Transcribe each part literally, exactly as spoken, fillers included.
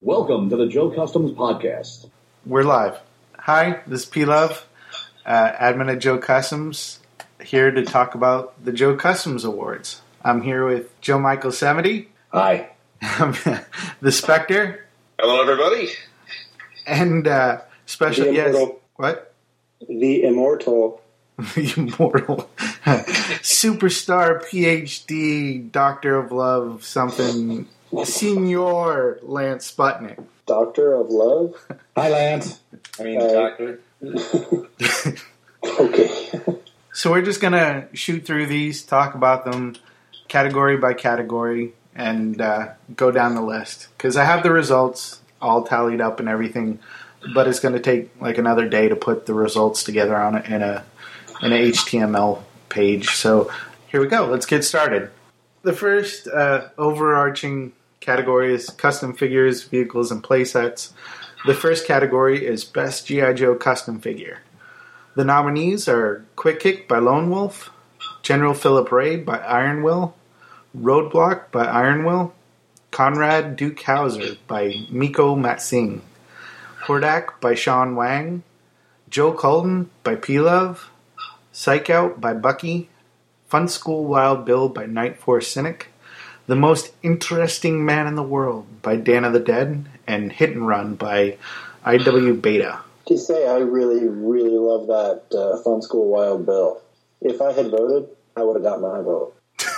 Welcome to the Joe Customs Podcast. We're live. Hi, this is P Love, uh, admin at Joe Customs, here to talk about the Joe Customs Awards. I'm here with Joe Michael seventy. Hi. The Spectre. Hello, everybody. And uh, special the guest. Immortal. What? The Immortal. The Immortal. Superstar, P H D, Doctor of Love, something. Senior Lance Sputnik. Doctor of Love? Hi, Lance. I mean, Uh, doctor. Okay. So we're just going to shoot through these, talk about them category by category, and uh, go down the list. Because I have the results all tallied up and everything, but it's going to take like another day to put the results together on it in a in an H T M L page. So here we go. Let's get started. The first uh, overarching category is custom figures, vehicles, and playsets. The first category is Best G I. Joe Custom Figure. The nominees are Quick Kick by Lone Wolf, General Philip Ray by Iron Will, Roadblock by Iron Will, Conrad Duke Hauser by Miko Matsing, Hordak by Sean Wang, Joe Colton by P Love, Psych Out by Bucky, Fun School Wild Bill by Night Force Cynic, The Most Interesting Man in the World by Dan of the Dead, and Hit and Run by I W Beta. To say I really, really love that uh, Fun School Wild Bill. If I had voted, I would have got my vote.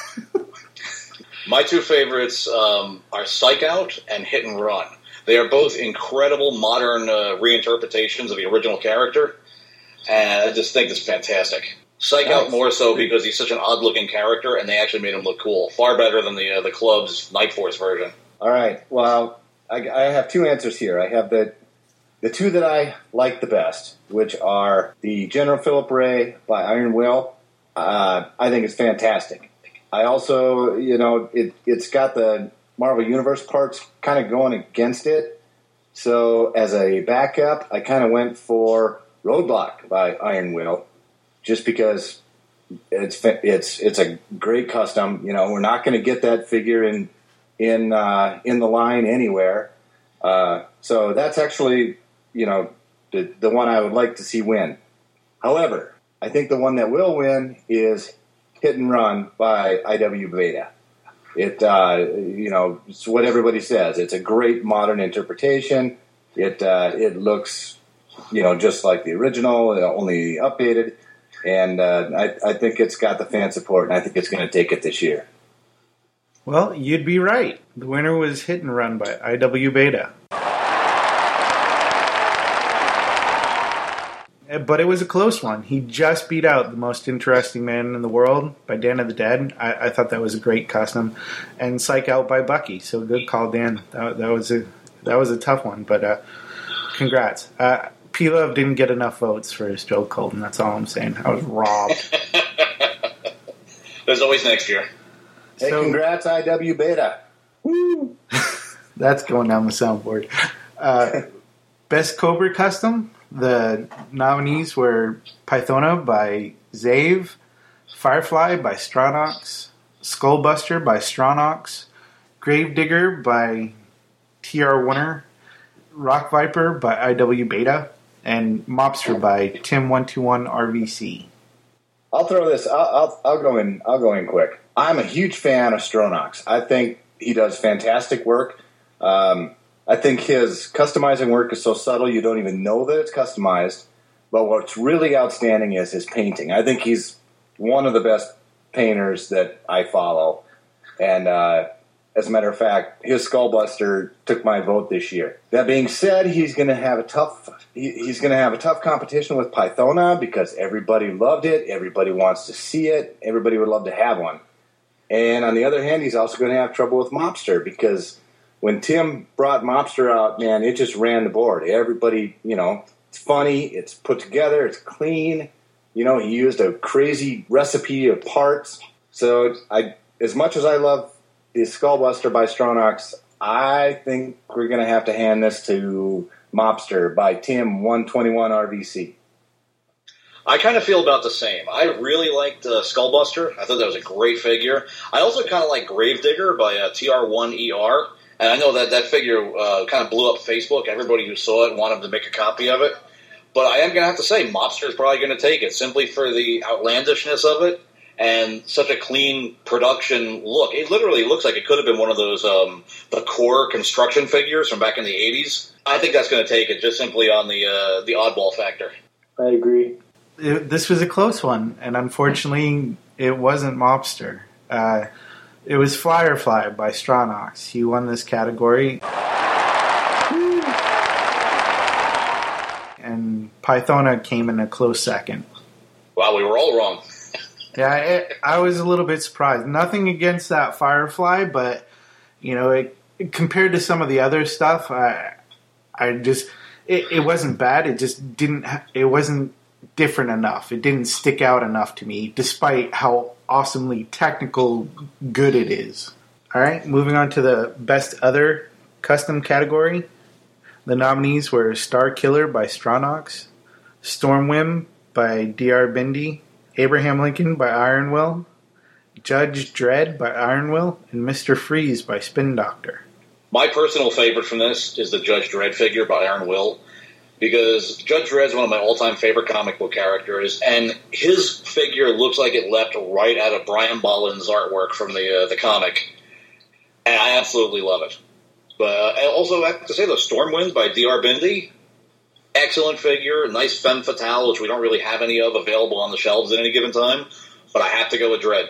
My two favorites um, are Psych Out and Hit and Run. They are both incredible modern uh, reinterpretations of the original character, and I just think it's fantastic. Psych Out more so because he's such an odd-looking character, and they actually made him look cool. Far better than the uh, the club's Night Force version. All right. Well, I, I have two answers here. I have the the two that I like the best, which are the General Philip Ray by Iron Will. Uh, I think it's fantastic. I also, you know, it, it's got the Marvel Universe parts kind of going against it. So as a backup, I kind of went for Roadblock by Iron Will. Just because it's it's it's a great custom, you know, we're not going to get that figure in in uh, in the line anywhere. Uh, so that's actually, you know, the the one I would like to see win. However, I think the one that will win is Hit and Run by I W Beta. It uh, you know, it's what everybody says. It's a great modern interpretation. It uh, it looks, you know, just like the original, only updated. And uh, I, I think it's got the fan support, and I think it's going to take it this year. Well, you'd be right. The winner was Hit and Run by I W Beta. But it was a close one. He just beat out The Most Interesting Man in the World by Dan of the Dead. I, I thought that was a great custom. And Psych Out by Bucky. So good call, Dan. That, that was a that was a tough one, but uh, congrats. Uh, P Love didn't get enough votes for his Joe Colton. That's all I'm saying. I was robbed. There's always next year. Hey, So- congrats, I W Beta. Woo! That's going down the soundboard. Uh, Best Cobra Custom. The nominees were Pythona by Zave, Firefly by Stronnox, Skullbuster by Stronnox, Gravedigger by T R Winner, Rock Viper by I W Beta, and Mobster by Tim one two one R V C. I'll throw this. I'll, I'll I'll go in. I'll go in quick. I'm a huge fan of Stronnox. I think he does fantastic work. Um, I think his customizing work is so subtle you don't even know that it's customized. But what's really outstanding is his painting. I think he's one of the best painters that I follow. And uh, as a matter of fact, his Skullbuster took my vote this year. That being said, he's going to have a tough he, he's going to have a tough competition with Pythona because everybody loved it. Everybody wants to see it. Everybody would love to have one. And on the other hand, he's also going to have trouble with Mobster because when Tim brought Mobster out, man, it just ran the board. Everybody, you know, it's funny, it's put together, it's clean. You know, he used a crazy recipe of parts. So I, as much as I love the Skullbuster by Stronnox, I think we're going to have to hand this to Mobster by Tim one twenty-one R V C. I kind of feel about the same. I really liked uh, Skullbuster. I thought that was a great figure. I also kind of like Gravedigger by uh, T R one E R. And I know that that figure uh, kind of blew up Facebook. Everybody who saw it wanted to make a copy of it. But I am going to have to say, Mobster is probably going to take it, simply for the outlandishness of it and such a clean production look. It literally looks like it could have been one of those um, the core construction figures from back in the eighties. I think that's going to take it, just simply on the uh, the oddball factor. I agree. It, this was a close one, and unfortunately, it wasn't Mobster. Uh, it was Firefly by Stronach. He won this category. And Pythona came in a close second. Wow, we were all wrong. Yeah, it, I was a little bit surprised. Nothing against that Firefly, but, you know, it, compared to some of the other stuff, I, I just, it, it wasn't bad. It just didn't, it wasn't different enough. It didn't stick out enough to me, despite how awesomely technical good it is. All right, moving on to the best other custom category. The nominees were Starkiller by Stronach, Stormwind by D R Bindi, Abraham Lincoln by Ironwill, Judge Dredd by Ironwill, and Mister Freeze by Spin Doctor. My personal favorite from this is the Judge Dredd figure by Ironwill, because Judge Dredd is one of my all-time favorite comic book characters, and his figure looks like it leapt right out of Brian Bolland's artwork from the uh, the comic, and I absolutely love it. But uh, I also have to say, the Stormwind by D R Bindi, excellent figure, nice femme fatale, which we don't really have any of available on the shelves at any given time, but I have to go with Dredd.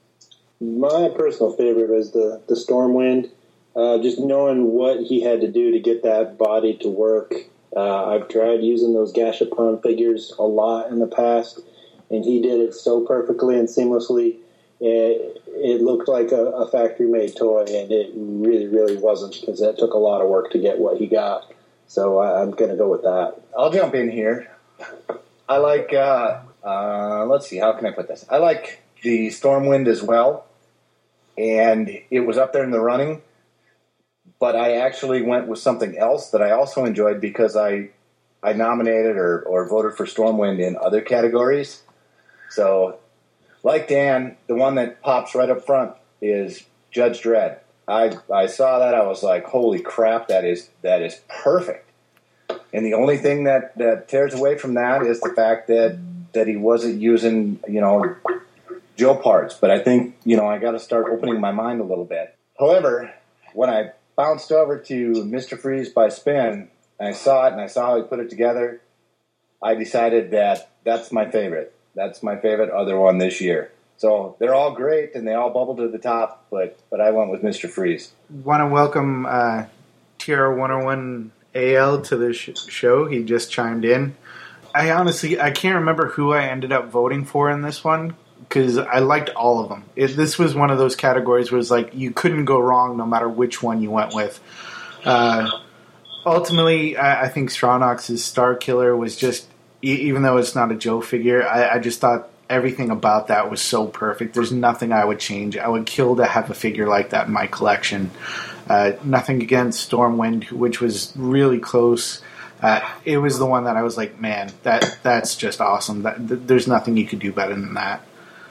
My personal favorite was the, the Stormwind. Uh, just knowing what he had to do to get that body to work. Uh, I've tried using those Gashapon figures a lot in the past, and he did it so perfectly and seamlessly. It, it looked like a, a factory-made toy, and it really, really wasn't, because that took a lot of work to get what he got. So I, I'm going to go with that. I'll jump in here. I like, uh, uh, let's see, how can I put this? I like the Stormwind as well, and it was up there in the running, but I actually went with something else that I also enjoyed, because I I nominated or, or voted for Stormwind in other categories. So, like Dan, the one that pops right up front is Judge Dredd. I I saw that, I was like, holy crap, that is that is perfect. And the only thing that, that tears away from that is the fact that, that he wasn't using, you know, Joe parts. But I think, you know, I got to start opening my mind a little bit. However, when I bounced over to Mister Freeze by Spin, and I saw it, and I saw how he put it together, I decided that that's my favorite. That's my favorite other one this year. So they're all great, and they all bubble to the top, but but I went with Mister Freeze. Want to welcome uh, T R one oh one A L to the sh- show. He just chimed in. I honestly, I can't remember who I ended up voting for in this one, because I liked all of them. It, this was one of those categories where it's like you couldn't go wrong no matter which one you went with. Uh, ultimately, I, I think Stronach's Starkiller was just, e- even though it's not a Joe figure, I, I just thought everything about that was so perfect. There's nothing I would change. I would kill to have a figure like that in my collection. Uh, nothing against Stormwind, which was really close. Uh, it was the one that I was like, man, that that's just awesome. That, th- there's nothing you could do better than that.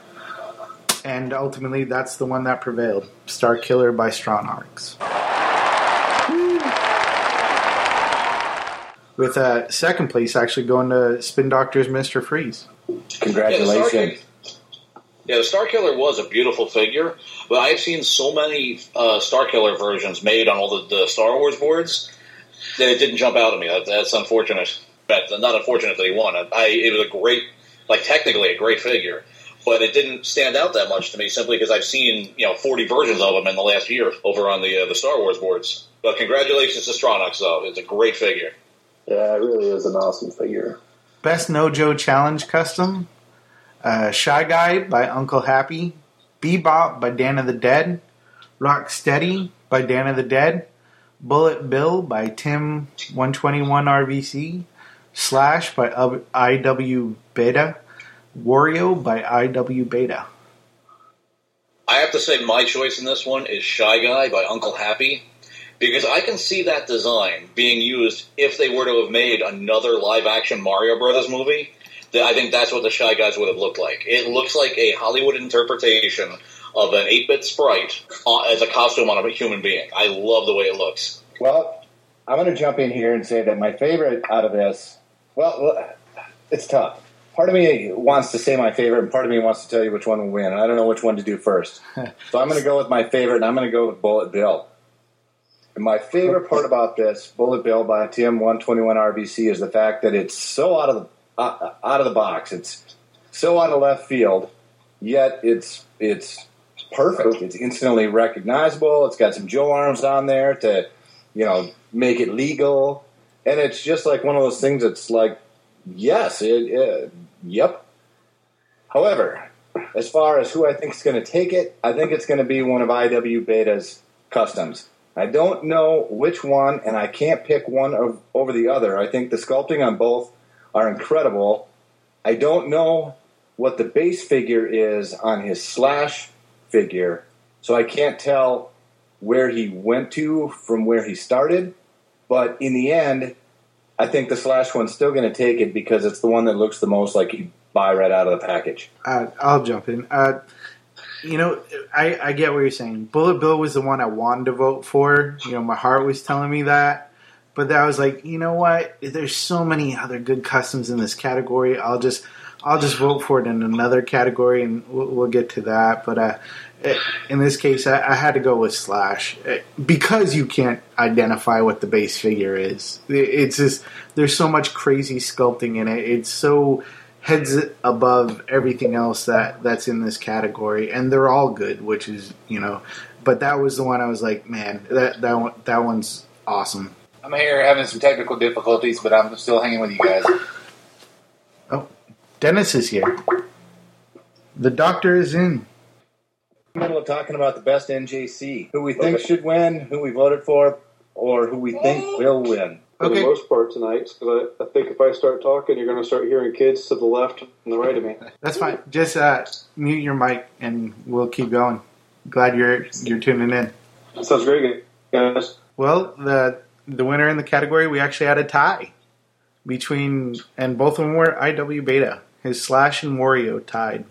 And ultimately, that's the one that prevailed. Starkiller by Stronach. With uh, second place actually going to Spin Doctor's Mister Freeze. Congratulations. Yeah, the Starkiller was a beautiful figure, but I've seen so many uh, Starkiller versions made on all the, the Star Wars boards that it didn't jump out at me. That, that's unfortunate. But not unfortunate that he won. I, it was a great, like technically a great figure, but it didn't stand out that much to me simply because I've seen, you know, forty versions of him in the last year over on the uh, the Star Wars boards. But congratulations to Stronach, though. It's a great figure. Yeah, it really is an awesome figure. Best No Joe Challenge Custom. Uh, Shy Guy by Uncle Happy. Bebop by Dan of the Dead. Rocksteady by Dan of the Dead. Bullet Bill by Tim one twenty-one R V C. Slash by I W Beta. Wario by I W Beta. I have to say my choice in this one is Shy Guy by Uncle Happy, because I can see that design being used if they were to have made another live-action Mario Brothers movie. I think that's what the Shy Guys would have looked like. It looks like a Hollywood interpretation of an eight-bit sprite uh, as a costume on a human being. I love the way it looks. Well, I'm going to jump in here and say that my favorite out of this, well, it's tough. Part of me wants to say my favorite, and part of me wants to tell you which one will win, and I don't know which one to do first. So I'm going to go with my favorite, and I'm going to go with Bullet Bill. And my favorite part about this, Bullet Bill by T M one twenty-one R B C, is the fact that it's so out of the uh, out of the box. It's so out of left field, yet it's it's perfect. It's instantly recognizable. It's got some Joe arms on there to, you know, make it legal, and it's just like one of those things that's like, yes, it, it yep. However, as far as who I think is going to take it, I think it's going to be one of I W Beta's customs. I don't know which one, and I can't pick one of, over the other. I think the sculpting on both are incredible. I don't know what the base figure is on his Slash figure, so I can't tell where he went to from where he started. But in the end, I think the Slash one's still going to take it because it's the one that looks the most like you buy right out of the package. Uh, I'll jump in. Uh, you know, I, I get what you're saying. Bullet Bill was the one I wanted to vote for. You know, my heart was telling me that. But then I was like, you know what? There's so many other good customs in this category. I'll just I'll just vote for it in another category, and we'll, we'll get to that. But uh, in this case, I, I had to go with Slash because you can't identify what the base figure is. It's just there's so much crazy sculpting in it. It's so heads above everything else that, that's in this category, and they're all good, which is, you know. But that was the one I was like, man, that that one, that one's awesome. I'm here having some technical difficulties, but I'm still hanging with you guys. Oh, Dennis is here. The doctor is in. In the middle of talking about the best N J C, who we think okay. should win, who we voted for, or who we think will win. For okay. the most part tonight, because I, I think if I start talking, you're going to start hearing kids to the left and the right of me. That's fine. Just uh, mute your mic, and we'll keep going. Glad you're you're tuning in. That sounds great, guys. Well, the the winner in the category, we actually had a tie between, and both of them were I W Beta. His Slash and Wario tied.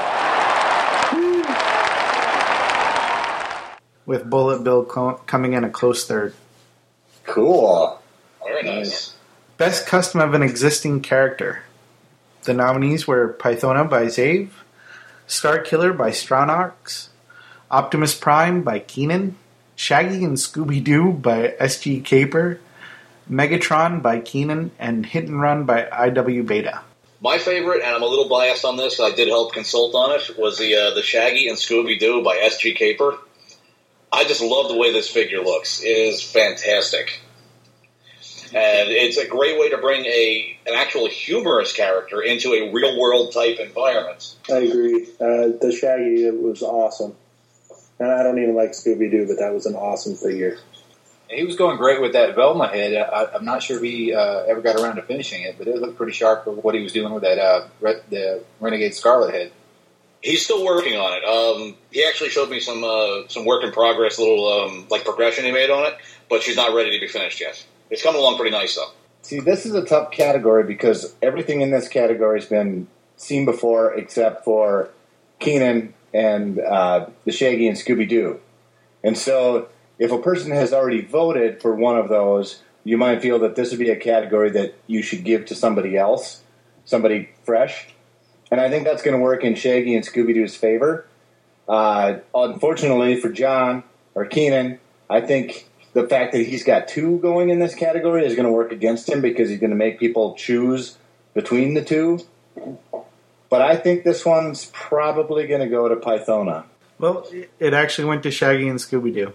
With Bullet Bill co- coming in a close third. Cool. Very nice. Best custom of an existing character. The nominees were Pythona by Zave, Star Killer by Stronach, Optimus Prime by Keenan, Shaggy and Scooby-Doo by S G Caper, Megatron by Keenan, and Hit and Run by I W Beta. My favorite, and I'm a little biased on this, I did help consult on it, was the uh, the Shaggy and Scooby-Doo by S G Caper. I just love the way this figure looks. It is fantastic. And it's a great way to bring a an actual humorous character into a real-world type environment. I agree. Uh, the Shaggy it was awesome. And I don't even like Scooby-Doo, but that was an awesome figure. He was going great with that Velma head. I, I'm not sure if he uh, ever got around to finishing it, but it looked pretty sharp for what he was doing with that uh, Re- the Renegade Scarlet head. He's still working on it. Um, he actually showed me some uh, some work in progress, little um, like progression he made on it, but she's not ready to be finished yet. It's coming along pretty nice, though. See, this is a tough category because everything in this category has been seen before except for Keenan and uh, the Shaggy and Scooby-Doo. And so if a person has already voted for one of those, you might feel that this would be a category that you should give to somebody else, somebody fresh. And I think that's going to work in Shaggy and Scooby-Doo's favor. Uh, unfortunately for John or Keenan, I think the fact that he's got two going in this category is going to work against him because he's going to make people choose between the two. But I think this one's probably going to go to Pythona. Well, it actually went to Shaggy and Scooby-Doo.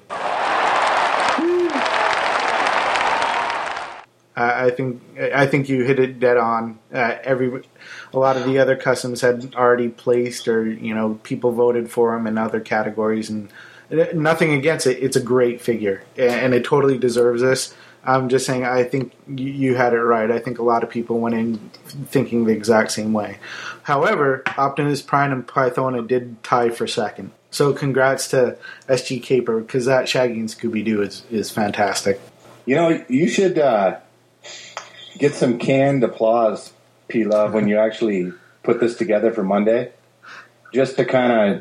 I think I think you hit it dead on. Uh, every a lot of the other customs had already placed, or you know, people voted for them in other categories, and nothing against it. It's a great figure, and it totally deserves this. I'm just saying, I think you had it right. I think a lot of people went in thinking the exact same way. However, Optimus Prime and Pythona did tie for second. So congrats to S G Caper, because that Shaggy and Scooby-Doo is, is fantastic. You know, you should uh, get some canned applause, P-Love, when you actually put this together for Monday, just to kind of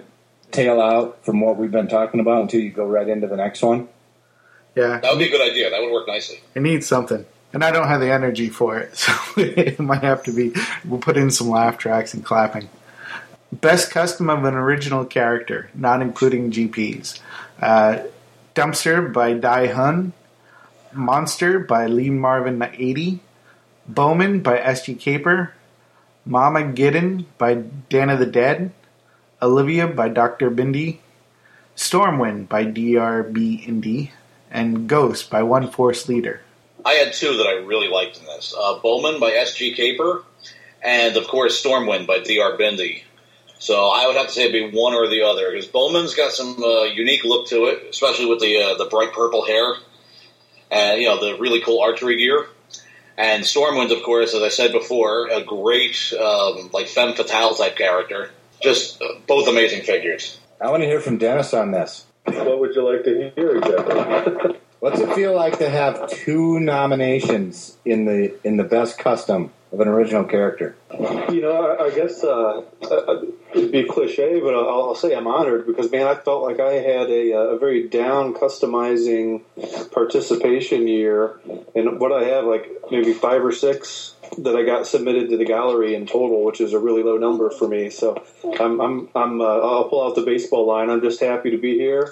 tail out from what we've been talking about until you go right into the next one? Yeah. That would be a good idea. That would work nicely. It needs something. And I don't have the energy for it, so it might have to be, we'll put in some laugh tracks and clapping. Best custom of an original character, not including G Ps. Uh, Dumpster by Dai Hun. Monster by Lee Marvin eighty. Bowman by S G Caper. Mama Giddon by Dan of the Dead. Olivia by Doctor Bindi. Stormwind by D R B Indy. And Ghost by One Force Leader. I had two that I really liked in this. Uh, Bowman by S G Caper, and of course Stormwind by D R Bindi. So I would have to say it'd be one or the other, because Bowman's got some uh, unique look to it, especially with the uh, the bright purple hair, and you know the really cool archery gear. And Stormwind, of course, as I said before, a great um, like femme fatale type character. Just uh, both amazing figures. I want to hear from Dennis on this. What would you like to hear exactly? What's it feel like to have two nominations in the in the best custom of an original character? You know, I, I guess uh, uh, it'd be cliche, but I'll, I'll say I'm honored because, man, I felt like I had a, a very down customizing participation year, and what I have, like maybe five or six that I got submitted to the gallery in total, which is a really low number for me. So I'm, I'm, I'm uh, I'll pull out the baseball line. I'm just happy to be here.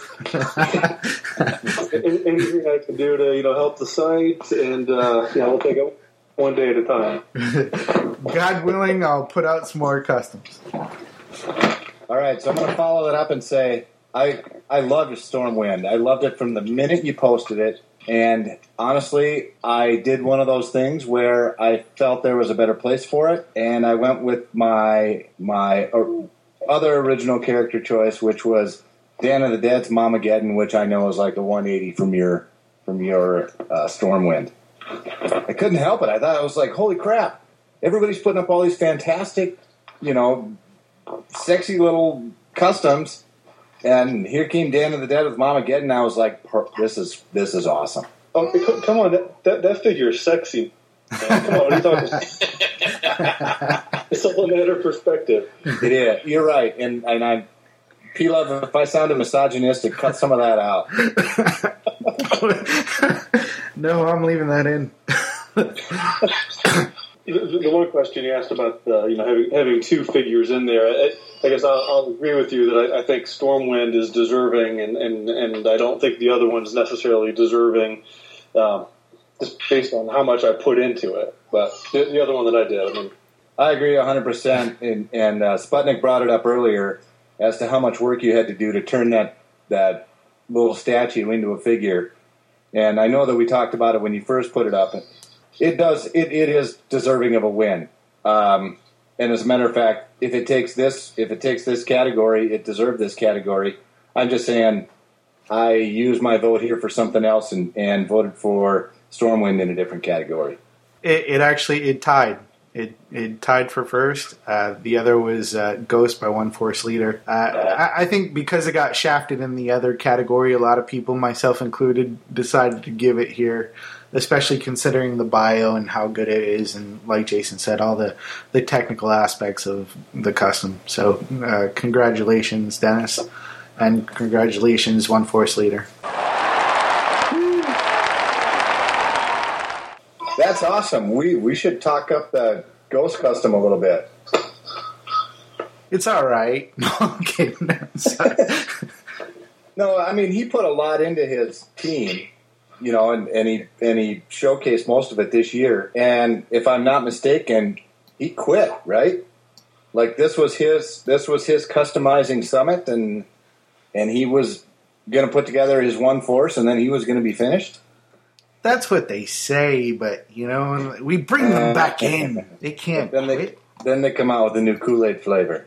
Anything I can do to, you know, help the site, and uh, yeah, we'll take it one day at a time. God willing, I'll put out some more customs. All right, so I'm going to follow that up and say I I loved Stormwind. I loved it from the minute you posted it, and honestly, I did one of those things where I felt there was a better place for it, and I went with my my other original character choice, which was Dan of the Dead's Mamageddon, which I know is like a one eighty from your from your uh, Stormwind. I couldn't help it. I thought, I was like, holy crap. Everybody's putting up all these fantastic, you know, sexy little customs. And here came Dan of the Dead with Mamageddon. I was like, this is this is awesome. Oh, come on. That, that, that figure is sexy. Man, come on, what are you talking about? It's all a matter of perspective. It is. You're right. And, and I, P-Love, if I sounded misogynistic, cut some of that out. No, I'm leaving that in. the, the one question you asked about, uh, you know, having, having two figures in there, I, I guess I'll, I'll agree with you that I, I think Stormwind is deserving, and, and, and I don't think the other one's necessarily deserving, um, just based on how much I put into it. But the, the other one that I did, I mean, I agree one hundred percent, and, and uh, Sputnik brought it up earlier as to how much work you had to do to turn that that little statue into a figure. And I know that we talked about it when you first put it up. It does. It, it is deserving of a win. Um, and as a matter of fact, if it takes this, if it takes this category, it deserved this category. I'm just saying, I used my vote here for something else and, and voted for Stormwind in a different category. It, it actually it tied. It it tied for first. Uh, the other was uh, Ghost by One Force Leader. Uh, I, I think because it got shafted in the other category, a lot of people, myself included, decided to give it here, especially considering the bio and how good it is, and like Jason said, all the, the technical aspects of the custom. So uh, congratulations, Dennis, and congratulations, One Force Leader. That's awesome. We we should talk up the Ghost custom a little bit. It's all right. No, I'm kidding. No, I mean, he put a lot into his team, you know, and, and he and he showcased most of it this year. And if I'm not mistaken, he quit, right? Like this was his this was his customizing summit, and and he was going to put together his one force, and then he was going to be finished. That's what they say, but, you know, we bring them Uh, back in. They can't Then they quit. then they come out with a new Kool-Aid flavor.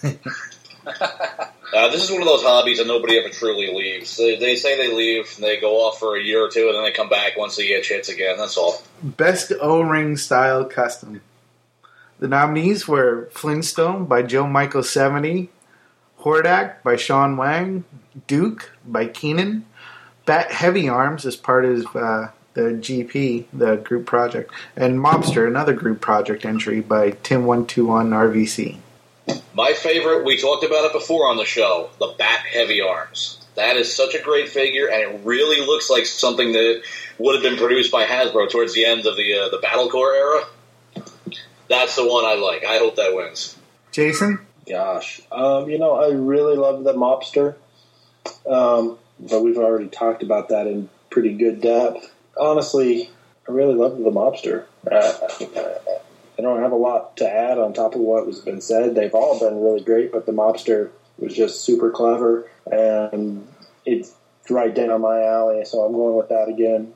Uh, this is one of those hobbies that nobody ever truly leaves. They, they say they leave, and they go off for a year or two, and then they come back once the itch hits again. That's all. Best O-ring style custom. The nominees were Flintstone by Joe Michael seventy, Hordak by Sean Wang, Duke by Keenan, Bat Heavy Arms as part of uh, the G P, the group project, and Mobster, another group project entry by Tim one two one R V C. My favorite, we talked about it before on the show, the Bat Heavy Arms. That is such a great figure, and it really looks like something that would have been produced by Hasbro towards the end of the uh, the Battlecore era. That's the one I like. I hope that wins. Jason? Gosh. Um, you know, I really love the Mobster, um, but we've already talked about that in pretty good depth. Honestly, I really love the Mobster. Uh, I don't have a lot to add on top of what has been said. They've all been really great, but the Mobster was just super clever, and it's right down my alley, so I'm going with that again.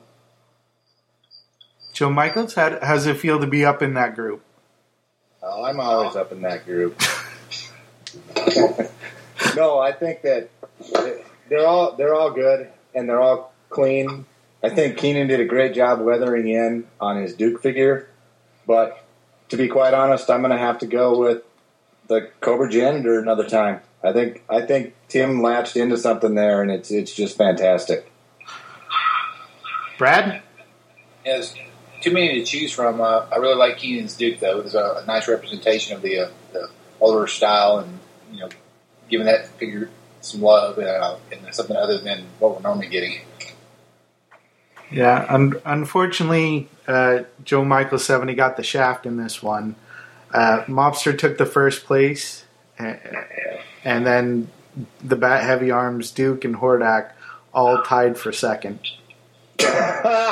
Joe Michaels, how, how does it feel to be up in that group? Oh, I'm always up in that group. No, I think that they're all they're all good, and they're all clean. I think Keenan did a great job weathering in on his Duke figure, but to be quite honest, I'm going to have to go with the Cobra Janitor another time. I think I think Tim latched into something there, and it's it's just fantastic. Brad? There's too many to choose from. Uh, I really like Keenan's Duke, though. There's a, a nice representation of the, uh, the older style, and you know, giving that figure some love uh, and something other than what we're normally getting. Yeah, un- unfortunately, uh, Joe Michael seventy got the shaft in this one. Uh, Mobster took the first place, uh, and then the Bat Heavy Arms, Duke, and Hordak all tied for second. Uh,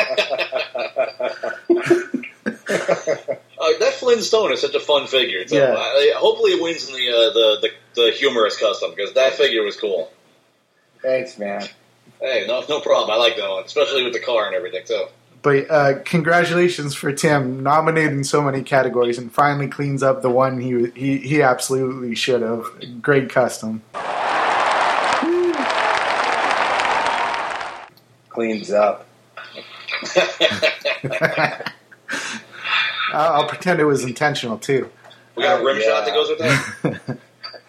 that Flintstone is such a fun figure. So Yeah. I, hopefully it wins in the, uh, the the the humorous custom, because that figure was cool. Thanks, man. Hey, no no problem. I like that one, especially with the car and everything too. But uh, congratulations for Tim, nominated in so many categories, and finally cleans up the one he he, he absolutely should have. Great custom. Cleans up. I'll, I'll pretend it was intentional too. We got a rim Uh, shot that yeah. goes with that.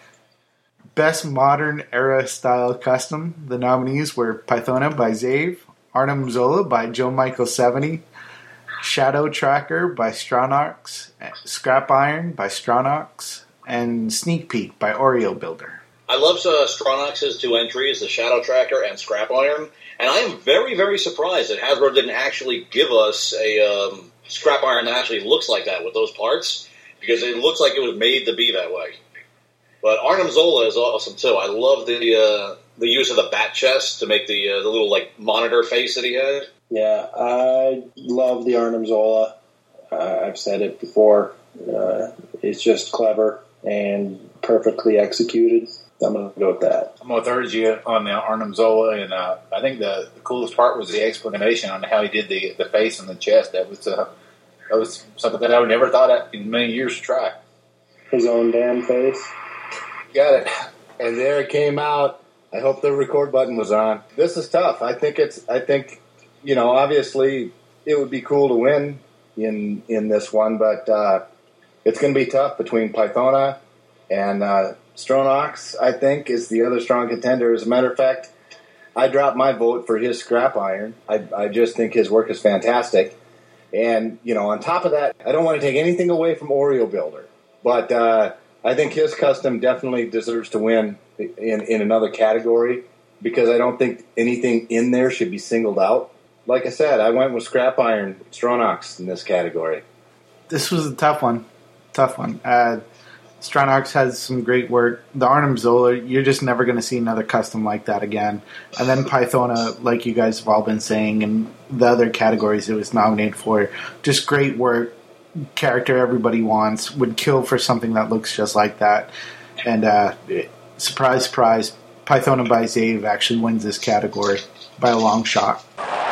Best modern era style custom. The nominees were Pythona by Zave, Arnim Zola by Joe Michael seventy, Shadow Tracker by Stronach, Scrap Iron by Stronach, and Sneak Peek by Oreo Builder. I love uh, Stronach's two entries, the Shadow Tracker and Scrap Iron, and I am very, very surprised that Hasbro didn't actually give us a um, Scrap Iron that actually looks like that with those parts, because it looks like it was made to be that way. But Arnim Zola is awesome too. I love the uh, the use of the bat chest to make the uh, the little like monitor face that he had. Yeah, I love the Arnim Zola. Uh, I've said it before. Uh, it's just clever and perfectly executed. I'm going to go with that. I'm going to third you on the Arnim Zola, and uh, I think the, the coolest part was the explanation on how he did the, the face and the chest. That was uh, that was something that I would never thought of in many years to try. His own damn face. Got it. And there it came out. I hope the record button was on. This is tough. I think it's. I think, you know, obviously it would be cool to win in in this one, but uh, it's going to be tough between Pythona and uh, Stronach. I think is the other strong contender. As a matter of fact, I dropped my vote for his Scrap Iron. I, I just think his work is fantastic. And you know, on top of that, I don't want to take anything away from Oreo Builder, but. Uh, I think his custom definitely deserves to win in, in another category, because I don't think anything in there should be singled out. Like I said, I went with Scrap Iron, Stronach in this category. This was a tough one. Tough one. Uh, Stronach has some great work. The Arnim Zola, you're just never going to see another custom like that again. And then Pythona, like you guys have all been saying, and the other categories it was nominated for, just great work. Character everybody wants, would kill for something that looks just like that. And uh, surprise, surprise, Pythona by Zave actually wins this category by a long shot.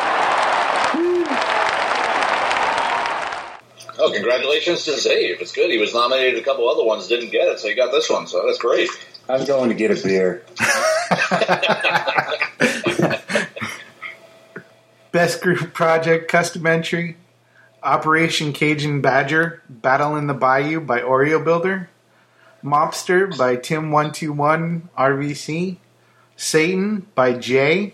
Oh, congratulations to Zave. It's good. He was nominated a couple other ones, didn't get it, so he got this one, so that's great. I'm going to get a beer. Best group project custom entry. Operation Cajun Badger, Battle in the Bayou by Oreo Builder, Mobster by Tim one two one R V C, Satan by Jay,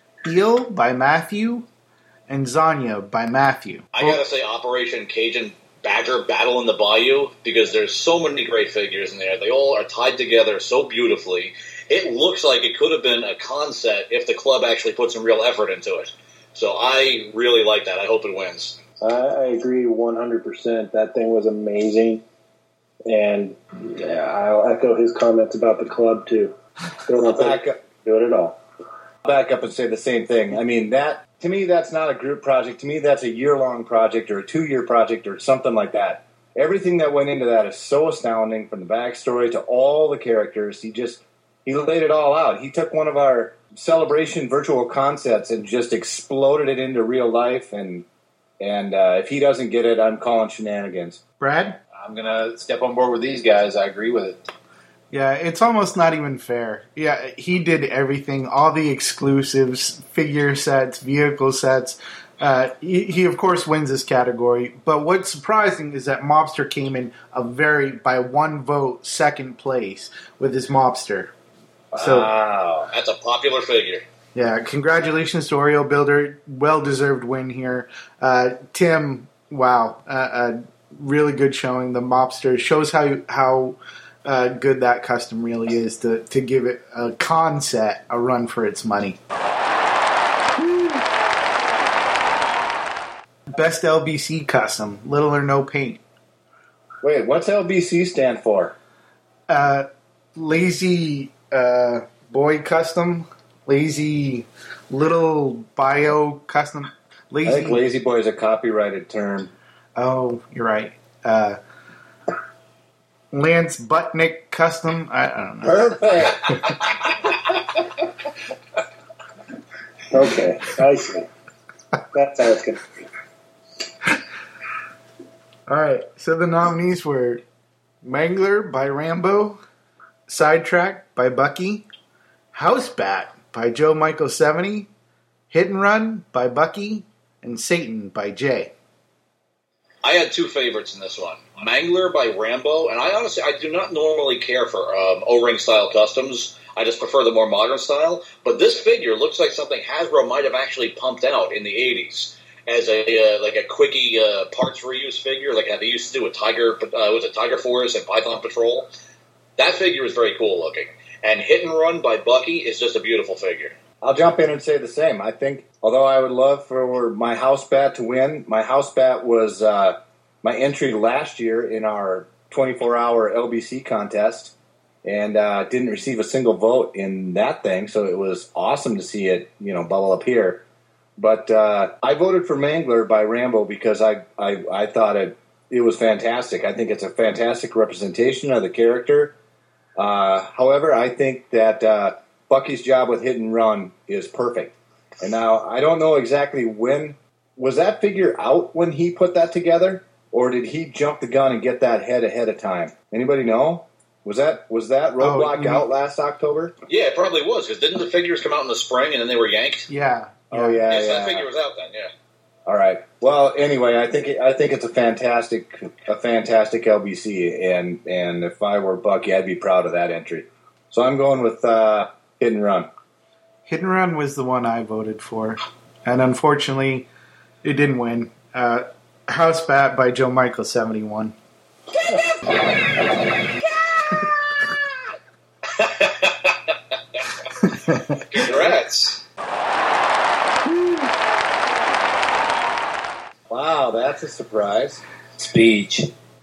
Eel by Matthew, and Zanya by Matthew. I gotta say, Operation Cajun Badger Battle in the Bayou, because there's so many great figures in there. They all are tied together so beautifully. It looks like it could have been a con set if the club actually put some real effort into it. So I really like that. I hope it wins. I, I agree one hundred percent. That thing was amazing. And yeah, I'll echo his comments about the club, too. Don't want Back to up, do it at all. back up and say the same thing. I mean, that to me, that's not a group project. To me, that's a year-long project or a two-year project or something like that. Everything that went into that is so astounding, from the backstory to all the characters. He just he laid it all out. He took one of our Celebration virtual concepts and just exploded it into real life. And and uh, if he doesn't get it, I'm calling shenanigans. Brad? I'm going to step on board with these guys. I agree with it. Yeah, it's almost not even fair. Yeah, he did everything, all the exclusives, figure sets, vehicle sets. Uh, he, he, of course, wins this category. But what's surprising is that Mobster came in a very, by one vote, second place with his Mobster. So, Wow. That's a popular figure. yeah, congratulations to Oreo Builder. Well-deserved win here. Uh, Tim, wow, uh, a really good showing. The Mobster shows how how uh, good that custom really is to, to give it a con set a run for its money. Best L B C custom, little or no paint. Wait, what's L B C stand for? Uh, lazy uh, boy custom, lazy little bio custom, lazy. I think lazy boy is a copyrighted term. Oh, you're right. Uh, Lance Butnick custom. I, I don't know. Perfect. Okay, I see. That's how it's going to be. All right. So the nominees were Mangler by Rambo, Sidetrack by Bucky, House Bat by Joe Michael seventy, Hit and Run by Bucky, and Satan by Jay. I had two favorites in this one. Mangler by Rambo, and I honestly, I do not normally care for um, O-ring style customs. I just prefer the more modern style. But this figure looks like something Hasbro might have actually pumped out in the eighties as a uh, like a quickie uh, parts reuse figure, like how they used to do with Tiger, uh, was it Tiger Force and Python Patrol? That figure is very cool looking. And Hit and Run by Bucky is just a beautiful figure. I'll jump in and say the same. I think, although I would love for my house bat to win, my house bat was uh, my entry last year in our twenty-four hour L B C contest, and uh, didn't receive a single vote in that thing, so it was awesome to see it, you know, bubble up here. But uh, I voted for Mangler by Rambo because I, I, I thought it it was fantastic. I think it's a fantastic representation of the character. Uh, however, I think that uh, Bucky's job with Hit and Run is perfect. And now, I don't know exactly when. Was that figure out when he put that together? Or did he jump the gun and get that head ahead of time? Anybody know? Was that was that Roadblock Oh, you- out last October? Yeah, it probably was, because didn't the figures come out in the spring and then they were yanked? Yeah. Oh, yeah, yes, yeah. that figure was out then, yeah. All right. Well, anyway, I think I think it's a fantastic a fantastic L B C, and and if I were Bucky, I'd be proud of that entry. So I'm going with uh, Hit and Run. Hit and Run was the one I voted for, and unfortunately, it didn't win. Uh, House Bat by Joe Michael seventy-one. Congrats. Wow, that's a surprise. Speech.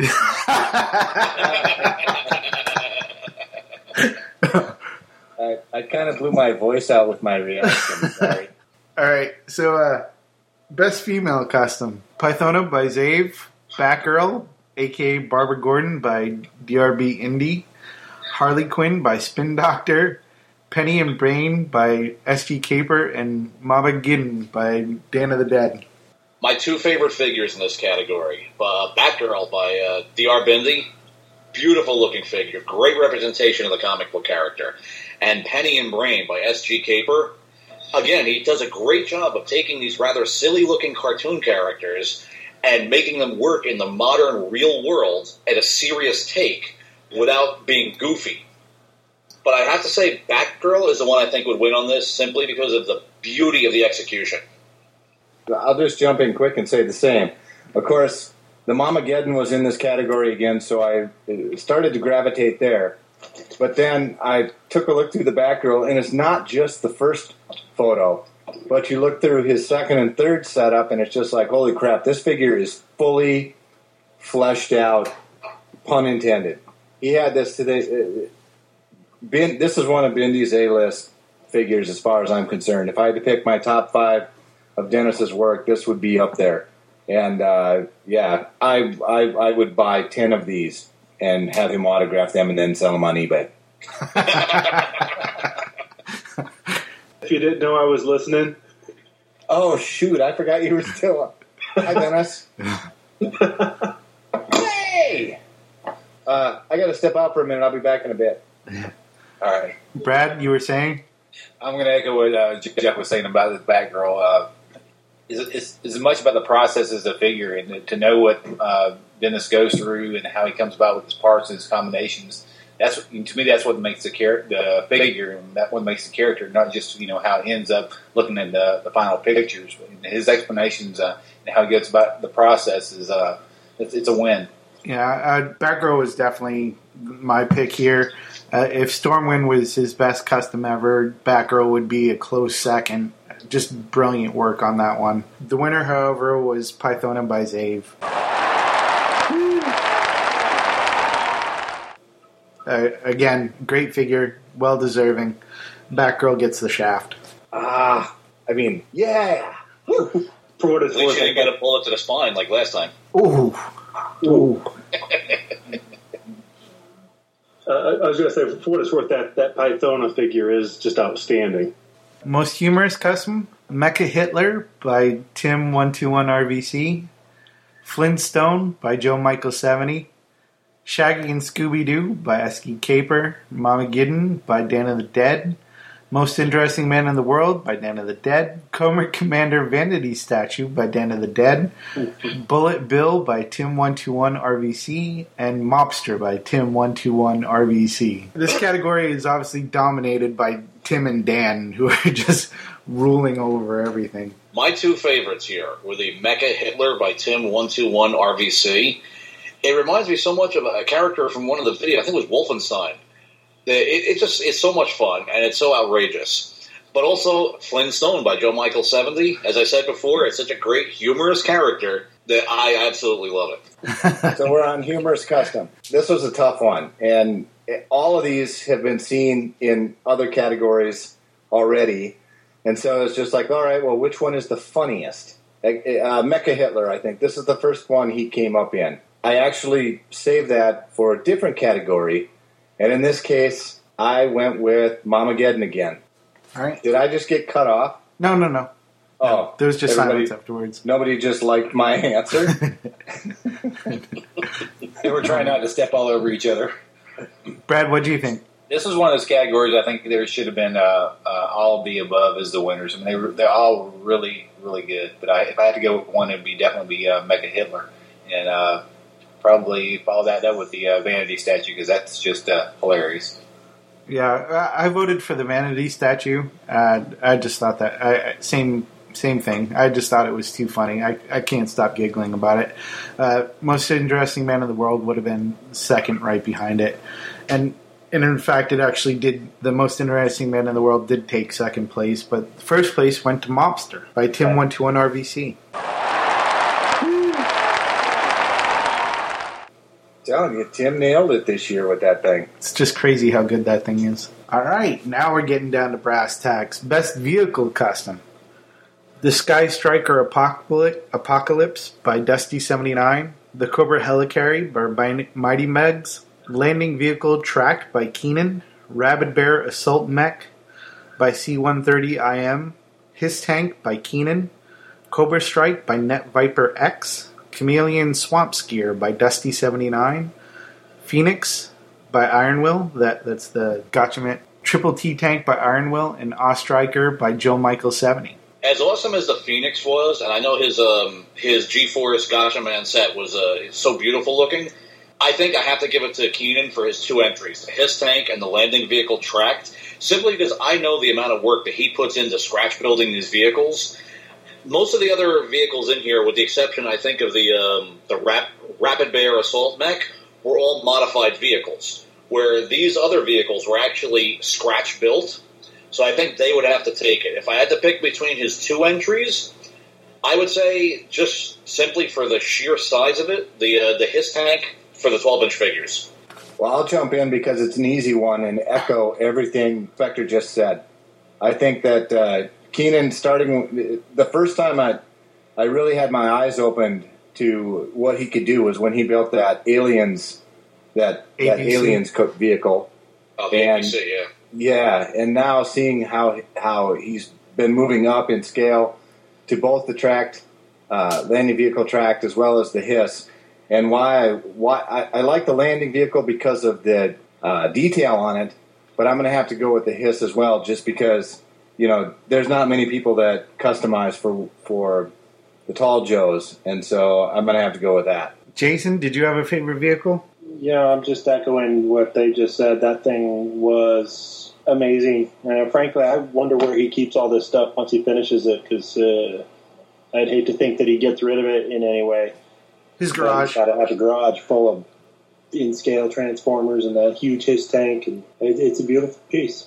I, I kind of blew my voice out with my reaction. Sorry. All right, so uh, best female custom: Pythona by Zave, Batgirl, aka Barbara Gordon by D R B Indie, Harley Quinn by Spin Doctor, Penny and Brain by S G Caper, and Mama Giddon by Dan of the Dead. My two favorite figures in this category. Uh, Batgirl by uh, D R Bindi. Beautiful looking figure. Great representation of the comic book character. And Penny and Brain by S G Caper. Again, he does a great job of taking these rather silly looking cartoon characters and making them work in the modern real world at a serious take without being goofy. But I have to say, Batgirl is the one I think would win on this simply because of the beauty of the execution. I'll just jump in quick and say the same. Of course, the Mamageddon was in this category again, so I started to gravitate there. But then I took a look through the Batgirl, and it's not just the first photo, but you look through his second and third setup, and it's just like, holy crap, this figure is fully fleshed out, pun intended. He had this today. Ben, this is one of Bindy's A-list figures as far as I'm concerned. If I had to pick my top five of Dennis's work, this would be up there. And, uh, yeah, I, I I would buy ten of these and have him autograph them and then sell them on eBay. If you didn't know I was listening. Oh, shoot, I forgot you were still up. Hi, Dennis. Hey! Uh, I got to step out for a minute. I'll be back in a bit. All right. Brad, you were saying? I'm going to echo what uh, Jeff was saying about the Batgirl. Uh, it's, it's, it's as much about the process as the figure, and to know what uh, Dennis goes through and how he comes about with his parts and his combinations. That's to me. That's what makes the char- the figure, and that what makes the character, not just you know how it ends up looking at the, the final pictures. His explanations uh, and how he goes about the process is uh, it's, it's a win. Yeah, uh, Batgirl was definitely my pick here. Uh, if Stormwind was his best custom ever, Batgirl would be a close second. Just brilliant work on that one. The winner, however, was Pythona by Zave. Uh, again, great figure, well deserving. Batgirl gets the shaft. Ah, I mean, yeah. For what it's At least worth, you didn't get a bullet to the spine like last time. Ooh, ooh. uh, I was going to say, for what it's worth, that, that Pythona figure is just outstanding. Most humorous custom: Mecha Hitler by Tim one two one R V C, Flintstone by Joe Michael seventy, Shaggy and Scooby-Doo by Esky Caper, Mamageddon by Dan of the Dead, Most Interesting Man in the World by Dan of the Dead, Cobra Commander Vanity Statue by Dan of the Dead, Bullet Bill by Tim one two one R V C, and Mobster by Tim one two one R V C. This category is obviously dominated by Tim and Dan, who are just ruling over everything. My two favorites here were the Mecha Hitler by Tim one two one R V C. It reminds me so much of a character from one of the videos. I think it was Wolfenstein. It, it just it's so much fun, and it's so outrageous. But also Flintstone by Joe Michael seventy. As I said before, it's such a great, humorous character that I absolutely love it. So we're on humorous custom. This was a tough one, and all of these have been seen in other categories already. And so it's just like, all right, well, which one is the funniest? Uh, Mecha Hitler, I think. This is the first one he came up in. I actually saved that for a different category, and in this case, I went with Mamageddon again. All right. Did I just get cut off? No, no, no. Oh, no, there was just everybody- silence afterwards. Nobody just liked my answer? They were trying not to step all over each other. Brad, what do you think? This is one of those categories I think there should have been uh, uh, all of the above as the winners. I mean, they were, they're all really, really good. But I, if I had to go with one, it would be definitely be uh, Mecha Hitler. And uh, probably follow that up with the uh, Vanity Statue, because that's just uh, hilarious. Yeah, I I voted for the Vanity Statue. Uh, I just thought that I, same same thing. I just thought it was too funny. I, I can't stop giggling about it. Uh, Most Interesting Man in the World would have been second, right behind it, and and in fact, it actually did. The Most Interesting Man in the World did take second place, but first place went to Mobster by Tim one two one R V C. Telling you, Tim nailed it this year with that thing. It's just crazy how good that thing is. All right, now we're getting down to brass tacks. Best Vehicle Custom. The Sky Striker Apocalypse by Dusty seventy-nine. The Cobra Helicarrier by Mighty Megs. Landing Vehicle Tracked by Keenan. Rabid Bear Assault Mech by C one thirty I M. His Tank by Keenan. Cobra Strike by Net Viper X. Chameleon Swamp Skier by Dusty seventy-nine. Phoenix by Ironwill. That, that's the Gotchaman. Triple T Tank by Ironwill. And Ostriker by Joe Michael seventy. As awesome as the Phoenix was, and I know his um, his G-Force Gotchaman set was uh, so beautiful looking, I think I have to give it to Keenan for his two entries, his tank and the landing vehicle tracked, simply because I know the amount of work that he puts into scratch building these vehicles. most of the other vehicles in here, with the exception, I think, of the um, the Rap- Rapid Bear Assault Mech, were all modified vehicles, where these other vehicles were actually scratch built. So I think they would have to take it. If I had to pick between his two entries, I would say just simply for the sheer size of it, the uh, the Hiss tank for the twelve inch figures. Well, I'll jump in because it's an easy one and echo everything Spectre just said. I think that uh, Keenan, starting the first time I, I really had my eyes opened to what he could do was when he built that Aliens, that, that Aliens cooked vehicle. Oh, the and, A B C, yeah. Yeah, and now seeing how how he's been moving up in scale to both the tracked uh, landing vehicle tracked as well as the Hiss. And why why I, I like the landing vehicle because of the uh, detail on it, but I'm going to have to go with the Hiss as well, just because you know there's not many people that customize for for the Tall Joes, and so I'm going to have to go with that. Jason, did you have a favorite vehicle? Yeah, I'm just echoing what they just said. That thing was amazing. Uh, frankly, I wonder where he keeps all this stuff once he finishes it, because uh, I'd hate to think that he gets rid of it in any way. His garage. He's got to have a garage full of in-scale transformers and that huge Hiss tank, and it, it's a beautiful piece.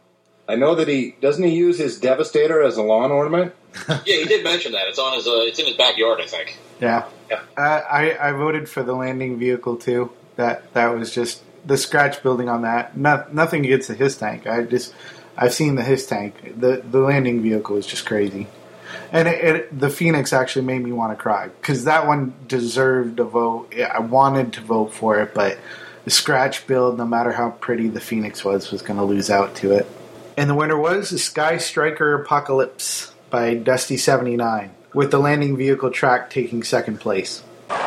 I know that he doesn't he use his Devastator as a lawn ornament. Yeah, he did mention that. It's on his. Uh, it's in his backyard, I think. Yeah. Yeah. Uh, I I voted for the landing vehicle too. That that was just the scratch building on that. No, nothing against the Hiss tank. I just I've seen the Hiss tank. The the landing vehicle is just crazy. And it, it, the Phoenix actually made me want to cry because that one deserved a vote. I wanted to vote for it, but the scratch build, no matter how pretty the Phoenix was, was going to lose out to it. And the winner was the Sky Striker Apocalypse by Dusty seventy-nine, with the landing vehicle track taking second place.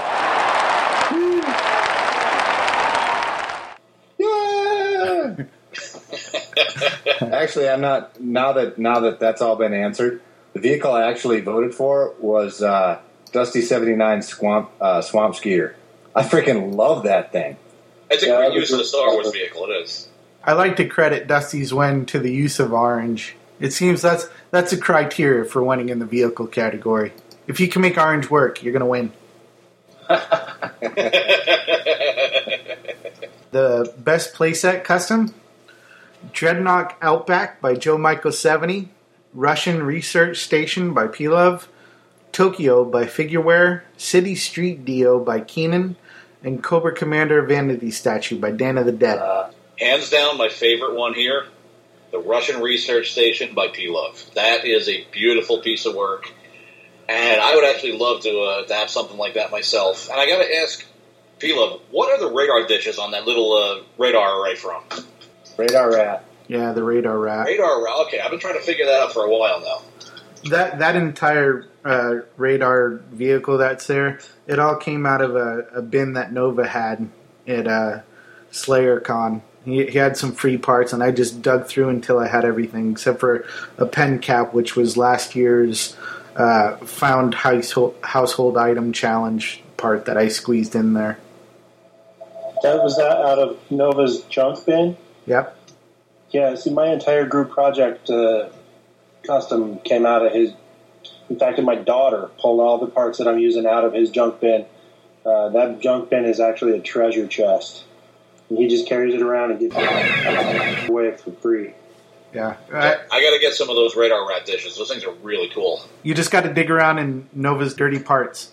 Yeah! Actually, I'm not. Now that now that that's all been answered. The vehicle I actually voted for was uh, Dusty seventy-nine's Swamp uh, Swamp Skeeter. I freaking love that thing. It's a Yeah, great I use of the was- Star Wars vehicle. It is. I like to credit Dusty's win to the use of orange. It seems that's that's a criteria for winning in the vehicle category. If you can make orange work, you're going to win. The best playset custom: Dreadnought Outback by Joe Michael seventy, Russian Research Station by P-Love, Tokyo by Figureware, City Street Dio by Keenan, and Cobra Commander Vanity Statue by Dan of the Dead. Uh, hands down, my favorite one here, the Russian Research Station by P-Love. That is a beautiful piece of work, and I would actually love to, uh, to have something like that myself. And I got to ask P-Love, what are the radar dishes on that little uh, radar array from? Radar Rat. Yeah, the Radar Rat. Radar, okay, I've been trying to figure that out for a while now. That that entire uh, radar vehicle that's there, it all came out of a, a bin that Nova had at uh, SlayerCon. He, he had some free parts, and I just dug through until I had everything, except for a pen cap, which was last year's uh, found household, household item challenge part that I squeezed in there. That was that out of Nova's junk bin? Yep. Yeah, see, my entire group project uh, custom came out of his. In fact, my daughter pulled all the parts that I'm using out of his junk bin. Uh, that junk bin is actually a treasure chest. And he just carries it around and gives it away for free. Yeah. I, Uh, I got to get some of those Radar Rat dishes. Those things are really cool. you just got to dig around in Nova's dirty parts.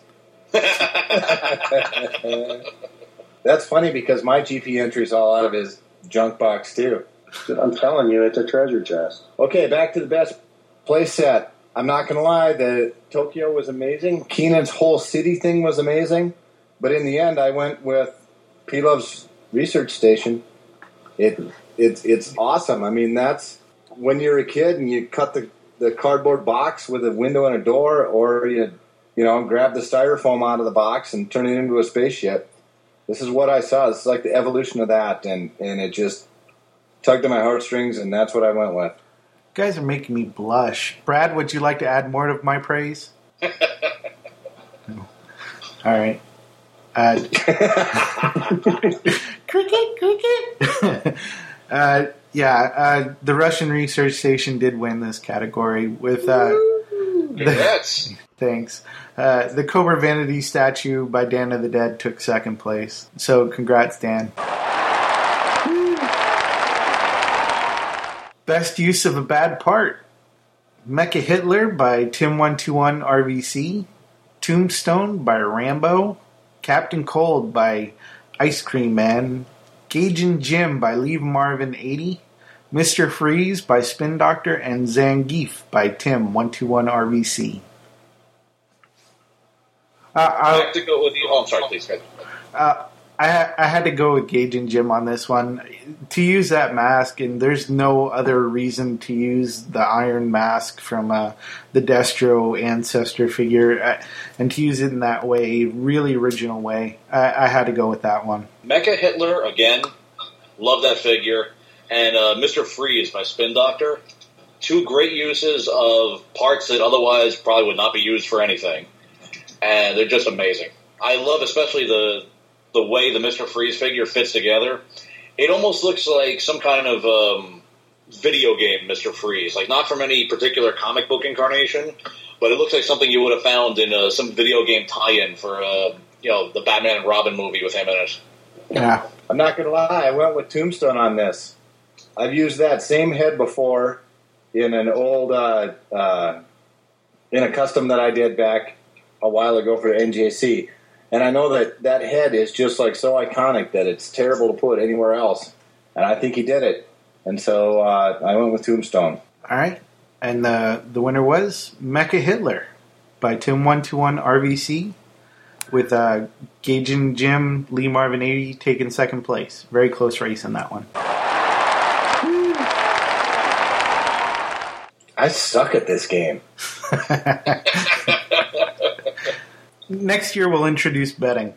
That's funny because my G P entry is all out of his junk box too. I'm telling you, it's a treasure chest. Okay, back to the best play set. I'm not going to lie, the Tokyo was amazing. Keenan's whole city thing was amazing. But in the end, I went with P-Love's Research Station. It, it, it's awesome. I mean, that's when you're a kid and you cut the, the cardboard box with a window and a door, or you, you know, grab the styrofoam out of the box and turn it into a spaceship. This is what I saw. This is like the evolution of that, and, and it just tugged at my heartstrings, and that's what I went with. You guys are making me blush. Brad, would you like to add more to my praise? No. All right. Uh, cricket, cricket. uh, yeah, uh, the Russian Research Station did win this category with uh, Congrats. Thanks. Uh, the Cobra Vanity statue by Dan of the Dead took second place. So congrats, Dan. Best use of a bad part. Mecha Hitler by Tim one two one R V C. Tombstone by Rambo. Captain Cold by Ice Cream Man. Gaijin Jim by Leave Marvin eighty. Mister Freeze by Spin Doctor. And Zangief by Tim one two one R V C. Uh, I have to go with you. Oh, I'm sorry, please. Uh, I, I had to go with Gaijin Jim on this one. To use that mask, and there's no other reason to use the Iron Mask from uh, the Destro ancestor figure, uh, and to use it in that way, really original way. I, I had to go with that one. Mecha Hitler, again, love that figure. And uh, Mister Freeze by Spin Doctor. Two great uses of parts that otherwise probably would not be used for anything. And they're just amazing. I love especially the the way the Mister Freeze figure fits together. It almost looks like some kind of um, video game Mister Freeze. Like, not from any particular comic book incarnation, but it looks like something you would have found in uh, some video game tie-in for, uh, you know, the Batman and Robin movie with him in it. Yeah. I'm not going to lie, I went with Tombstone on this. I've used that same head before in an old, uh, uh, in a custom that I did back a while ago for N J C. And I know that that head is just like so iconic that it's terrible to put anywhere else. And I think he did it. And so uh, I went with Tombstone. All right. And the, the winner was Mecha Hitler by Tim one two one R V C with uh, Gaijin Jim, Lee Marvin eighty taking second place. Very close race in that one. I suck at this game. Next year we'll introduce betting.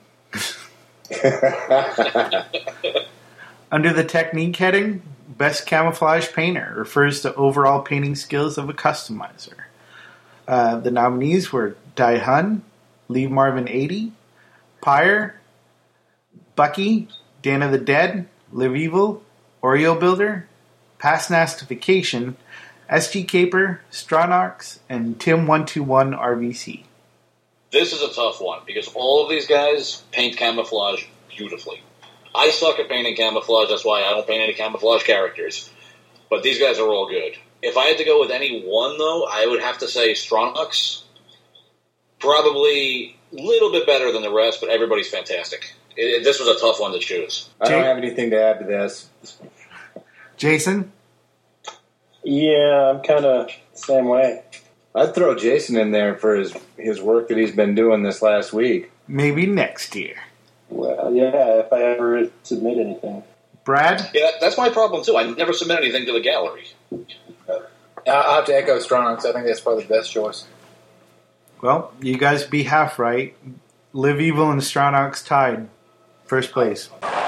Under the technique heading, Best Camouflage Painter refers to overall painting skills of a customizer. Uh, the nominees were Dai Hun, Lee Marvin eighty, Pyre, Bucky, Dan of the Dead, Live Evil, Oreo Builder, Past Nastification, S G Caper, Stronach, and Tim one two one R V C. This is a tough one, because all of these guys paint camouflage beautifully. I suck at painting camouflage, that's why I don't paint any camouflage characters. But these guys are all good. If I had to go with any one, though, I would have to say Stronach. Probably a little bit better than the rest, but everybody's fantastic. It, it, this was a tough one to choose. I don't have anything to add to this. Jason? Yeah, I'm kind of the same way. I'd throw Jason in there for his, his work that he's been doing this last week. Maybe next year. Well, yeah, if I ever submit anything. Brad? Yeah, that's my problem, too. I never submit anything to the gallery. I'll have to echo Stronach. I think that's probably the best choice. Well, you guys be half right. Live Evil and Stronach tied. First place.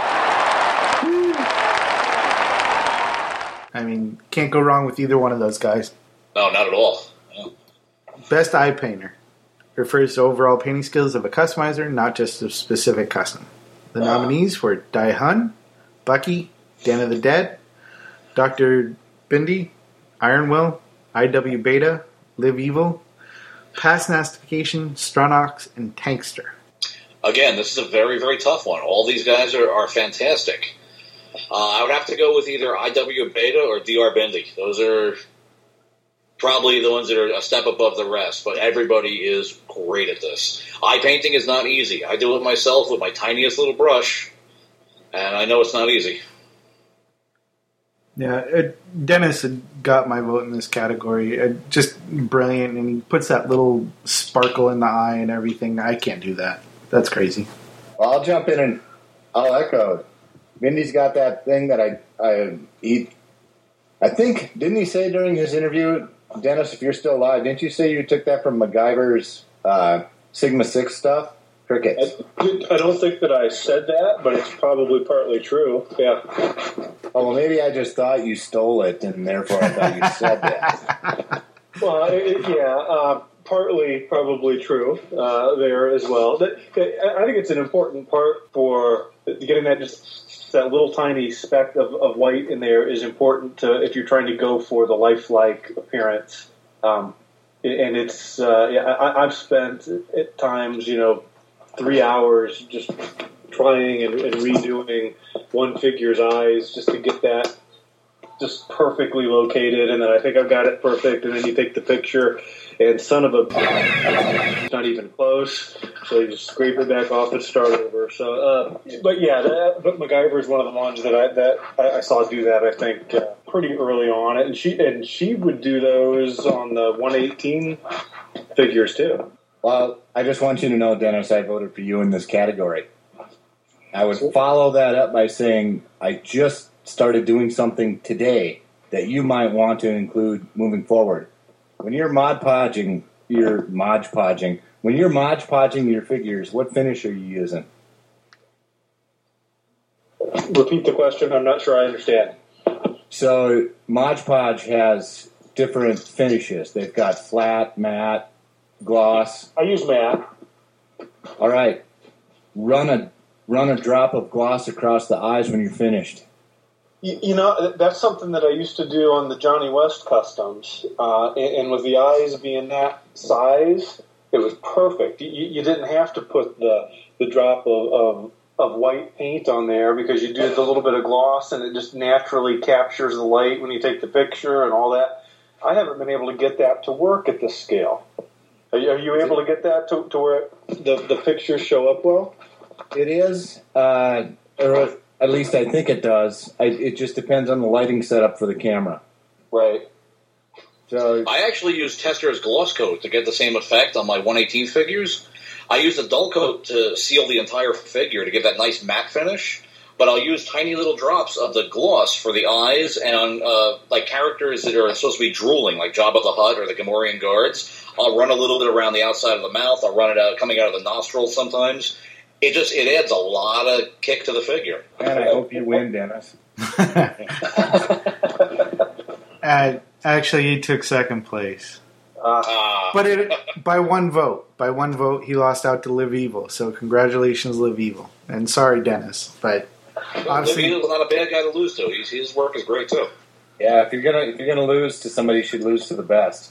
I mean, can't go wrong with either one of those guys. No, not at all. No. Best Eye Painter refers to overall painting skills of a customizer, not just a specific custom. The Wow. nominees were Dai Hun, Bucky, Dan of the Dead, Doctor Bindi, Iron Will, I W Beta, Live Evil, Past Nastification, Stronach, and Tankster. Again, this is a very, very tough one. All these guys are, are fantastic. Uh, I would have to go with either I W Beta or D R Bendy. Those are probably the ones that are a step above the rest, but everybody is great at this. Eye painting is not easy. I do it myself with my tiniest little brush, and I know it's not easy. Yeah, it, Dennis had got my vote in this category. It, just brilliant, and he puts that little sparkle in the eye and everything. I can't do that. That's crazy. Well, I'll jump in and I'll echo. Mindy's got that thing that I I he, I think didn't he say during his interview, Dennis, if you're still alive, didn't you say you took that from MacGyver's uh, Sigma Six stuff? Crickets. I, I don't think that I said that, but it's probably partly true. Yeah. Oh, well, maybe I just thought you stole it, and therefore I thought you said that. Well, it, yeah, uh, partly probably true uh, there as well. That, I think it's an important part for getting that just that little tiny speck of, of white in there is important to if you're trying to go for the lifelike appearance. Um, and it's uh, yeah, I, I've spent at times, you know, three hours just trying and, and redoing one figure's eyes just to get that just perfectly located, and then I think I've got it perfect, and then you take the picture, and son of a, it's not even close, so you just scrape it back off and start over. So, uh, but yeah, that, but MacGyver is one of the ones that I that I, I saw do that. I think uh, pretty early on, and she and she would do those on the one eighteen figures too. Well, I just want you to know, Dennis, I voted for you in this category. I would follow that up by saying I just started doing something today that you might want to include moving forward. When you're Mod Podging, you're Mod Podging. When you're Mod Podging your figures, what finish are you using? Repeat the question. I'm not sure I understand. So Mod Podge has different finishes. They've got flat, matte, gloss. I use matte. All right. Run a run a drop of gloss across the eyes when you're finished. You, you know, that's something that I used to do on the Johnny West customs, uh, and, and with the eyes being that size, it was perfect. You, you didn't have to put the the drop of, of of white paint on there because you do the little bit of gloss, and it just naturally captures the light when you take the picture and all that. I haven't been able to get that to work at this scale. Are you, are you able to get that to, to where the the pictures show up well? It is, uh, or at least I think it does. I, it just depends on the lighting setup for the camera. Right. So I actually use Tester's gloss coat to get the same effect on my one eighteen figures. I use a dull coat to seal the entire figure to give that nice matte finish, but I'll use tiny little drops of the gloss for the eyes and on uh, like characters that are supposed to be drooling, like Jabba the Hutt or the Gamorrean guards. I'll run a little bit around the outside of the mouth. I'll run it out coming out of the nostrils sometimes. It just it adds a lot of kick to the figure. And I hope you win, Dennis. uh, actually, he took second place. Uh, But it, by one vote. By one vote, he lost out to Live Evil. So congratulations, Live Evil. And sorry, Dennis. But obviously, Liv Evil's not a bad guy to lose to. He's, his work is great too. Yeah, if you're gonna if you're gonna lose to somebody, you should lose to the best.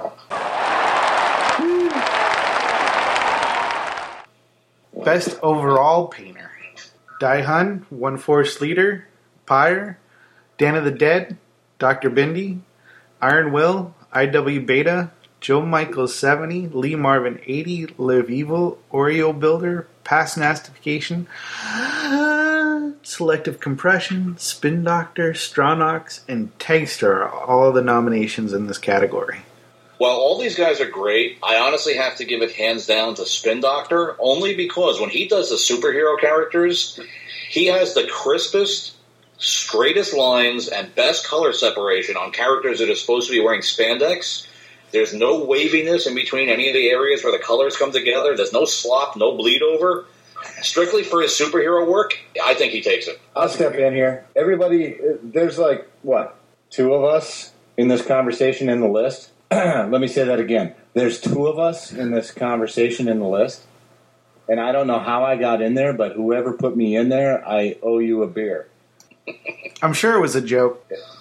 best overall painter. Dai Hun, One Force Leader, Pyre, Dan of the Dead, Doctor Bindi, Iron Will, I W Beta, Joe Michaels seventy, Lee Marvin eighty, Live Evil, Oreo Builder, Pass Nastification, Selective Compression, Spin Doctor, Stronnox, and Tankster are all the nominations in this category. While all these guys are great, I honestly have to give it hands down to Spin Doctor, only because when he does the superhero characters, he has the crispest, straightest lines and best color separation on characters that are supposed to be wearing spandex. There's no waviness in between any of the areas where the colors come together. There's no slop, no bleed over. Strictly for his superhero work, I think he takes it. I'll step in here. Everybody, there's like, what, two of us in this conversation in the list? Let me say that again. There's two of us in this conversation in the list. And I don't know how I got in there, but whoever put me in there, I owe you a beer. I'm sure it was a joke.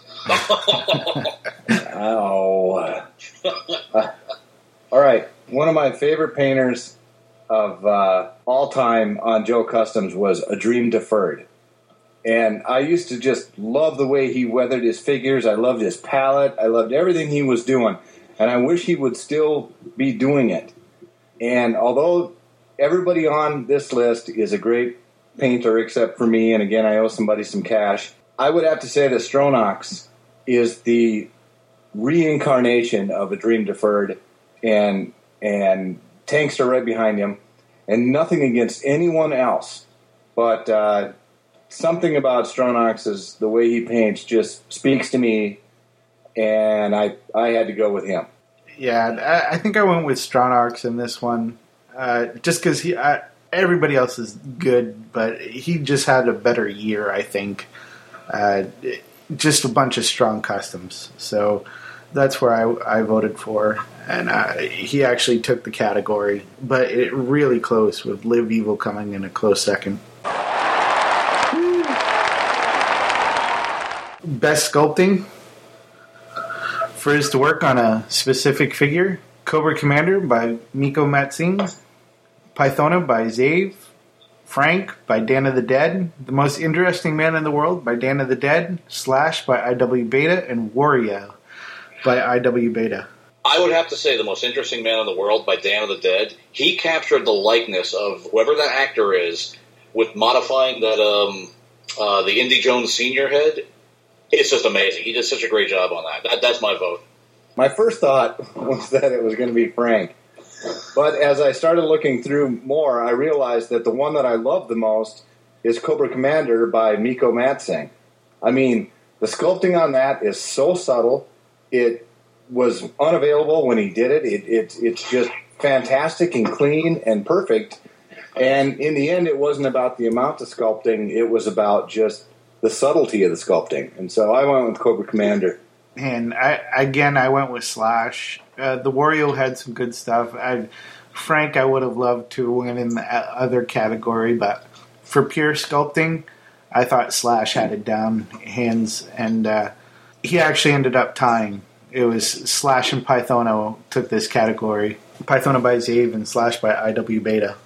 oh. Uh, all right. One of my favorite painters of uh, all time on Joe Customs was A Dream Deferred. And I used to just love the way he weathered his figures. I loved his palette. I loved everything he was doing. And I wish he would still be doing it. And although everybody on this list is a great painter except for me, and again, I owe somebody some cash, I would have to say that Stronnox is the reincarnation of A Dream Deferred, and and Tankster right behind him, and nothing against anyone else. But uh, something about Stronnox is the way he paints just speaks to me, and I I had to go with him. Yeah, I, I think I went with Stronnox in this one, uh, just because he I, everybody else is good, but he just had a better year, I think. Uh, just a bunch of strong customs, so that's where I, I voted for, and uh, he actually took the category, but it really close with Live Evil coming in a close second. Best sculpting. For his to work on a specific figure, Cobra Commander by Miko Matsing, Pythona by Zave, Frank by Dan of the Dead, The Most Interesting Man in the World by Dan of the Dead, Slash by I W Beta, and Wario by I W Beta. I would have to say The Most Interesting Man in the World by Dan of the Dead. He captured the likeness of whoever that actor is with modifying that um, uh, the Indy Jones Senior head. It's just amazing. He did such a great job on that. that that's my vote. My first thought was that it was going to be Frank. But as I started looking through more, I realized that the one that I love the most is Cobra Commander by Miko Matsing. I mean, the sculpting on that is so subtle. It was unavailable when he did it. it, it it's just fantastic and clean and perfect. And in the end, it wasn't about the amount of sculpting. It was about just the subtlety of the sculpting. And so I went with Cobra Commander. And I, again, I went with Slash. Uh, the Wario had some good stuff. I, Frank, I would have loved to win in the other category, but for pure sculpting, I thought Slash had it down hands, and uh, he actually ended up tying. It was Slash and Pythona took this category. Pythona by Zave and Slash by I W Beta.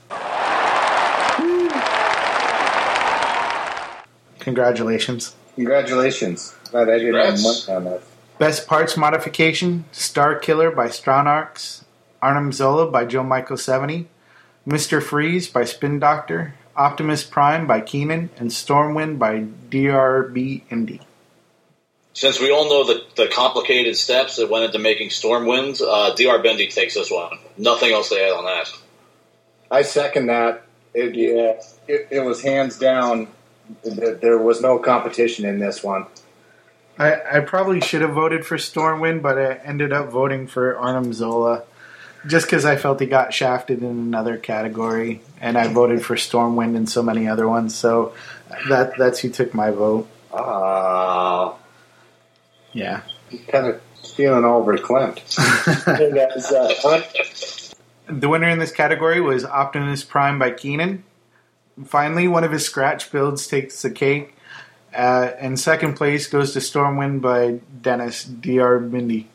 Congratulations. Congratulations. Glad I didn't have Congrats. money on that. Best Parts Modification, Star Killer by Stronarx, Arnim Zola by Joe Michael seventy, Mister Freeze by Spin Doctor, Optimus Prime by Keenan, and Stormwind by D R B Indy. Since we all know the, the complicated steps that went into making Stormwind, uh, D R Bendy takes this one. Nothing else to add on that. I second that. It, yeah. it, it was hands down. There was no competition in this one. I, I probably should have voted for Stormwind, but I ended up voting for Arnim Zola just because I felt he got shafted in another category, and I voted for Stormwind and so many other ones. So that that's who took my vote. Ah, Yeah. kind of feeling all verklempt. Hey guys, uh, The winner in this category was Optimus Prime by Keenan. Finally, one of his scratch builds takes the cake. Uh, and second place goes to Stormwind by Dennis D R Mindy.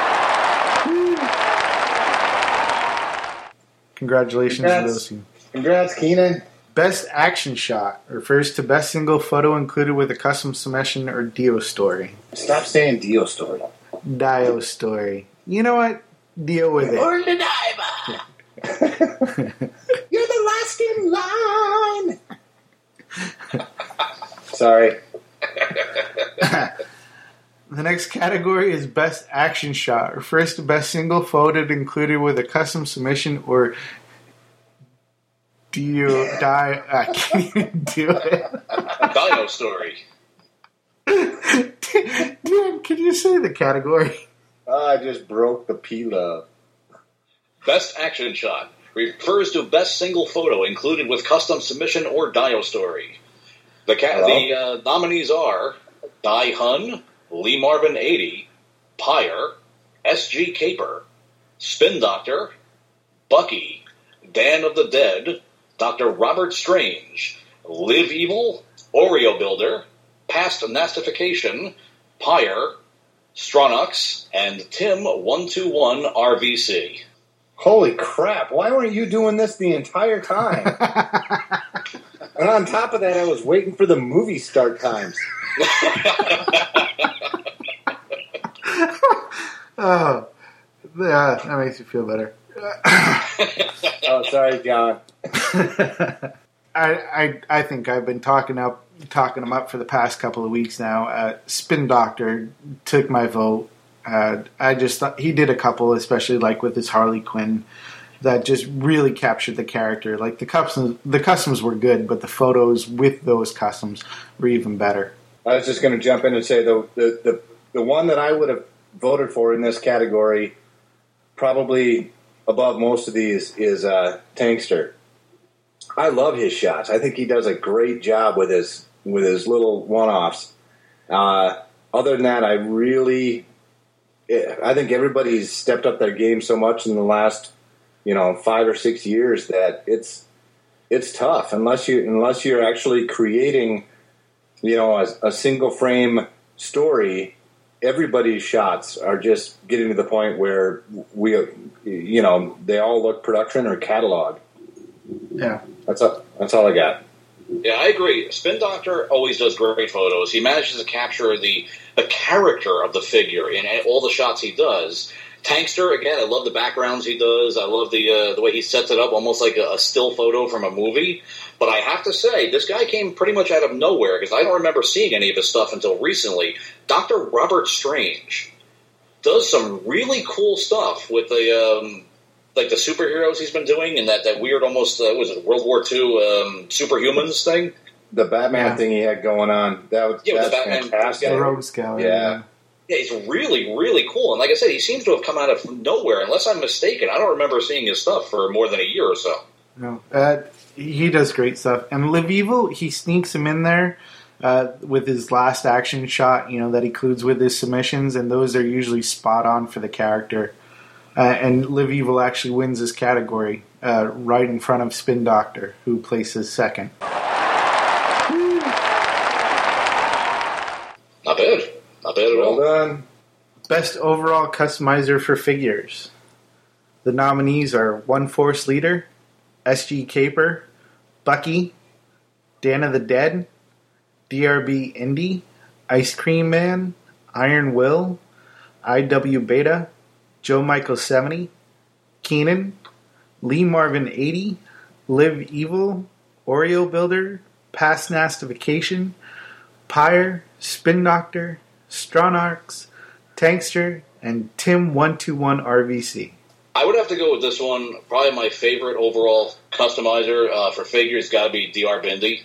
Congratulations Congrats. to those two. Congrats, Keenan. Best action shot refers to best single photo included with a custom submission or Dio story. Stop saying Dio story. Dio story. You know what? Deal with it. Or the diver. You're the last in line. Sorry. The next category is Best Action Shot. Refers to best single photo included with a custom submission or do you die? I can't even do it. Dino Story. Dan, can you say the category? I just broke the P-Love. Best Action Shot refers to best single photo included with custom submission or Dio Story. The, ca- the uh, nominees are Dai Hun, Lee Marvin eighty, Pyre, S G Caper, Spin Doctor, Bucky, Dan of the Dead, Doctor Robert Strange, Live Evil, Oreo Builder, Past Nastification, Pyre, Stronux, and Tim one two one R V C. Holy crap, why weren't you doing this the entire time? And on top of that, I was waiting for the movie start times. Oh, yeah, that makes you feel better. Oh, sorry, John. I, I I think I've been talking up talking him up for the past couple of weeks now. Uh, Spin Doctor took my vote. Uh, I just thought he did a couple, especially like with his Harley Quinn, that just really captured the character. Like the customs, the customs were good, but the photos with those customs were even better. I was just going to jump in and say the, the the the one that I would have voted for in this category, probably above most of these, is uh, Tankster. I love his shots. I think he does a great job with his with his little one-offs. Uh, other than that, I really, I think everybody's stepped up their game so much in the last, you know, five or six years that it's it's tough unless you unless you're actually creating, you know, a, a single frame story everybody's shots are just getting to the point where we, you know, they all look production or catalog. Yeah. That's all, that's all I got. Yeah, I agree. Spin Doctor always does great photos. He manages to capture the, the character of the figure in all the shots he does. Tankster, again, I love the backgrounds he does. I love the uh, the way he sets it up, almost like a, a still photo from a movie. But I have to say, this guy came pretty much out of nowhere, because I don't remember seeing any of his stuff until recently. Doctor Robert Strange does some really cool stuff with the um, like the superheroes he's been doing, and that, that weird almost, uh, was it World War Two um, superhumans thing? The Batman Yeah. thing he had going on, that was, Yeah, that's the Batman- fantastic. The Rogues Gallery. Yeah. Yeah, he's really, really cool. And like I said, he seems to have come out of nowhere. Unless I'm mistaken, I don't remember seeing his stuff for more than a year or so. No, uh, he does great stuff. And Live Evil, he sneaks him in there uh, with his last action shot, you know, that he includes with his submissions, and those are usually spot on for the character. Uh, and Live Evil actually wins this category uh, right in front of Spin Doctor, who places second. Not bad. Not bad at Well all. done. Best overall customizer for figures. The nominees are One Force Leader, S G Caper, Bucky, Dan of the Dead, D R B Indy, Ice Cream Man, Iron Will, I W Beta, Joe Michael seventy, Keenan, Lee Marvin eighty, Live Evil, Oreo Builder, Past Nastification, Pyre, Spin Doctor, Stronarx, Tankster, and Tim one two one R V C. I would have to go with this one. Probably my favorite overall customizer uh, for figures got to be D R Bindi.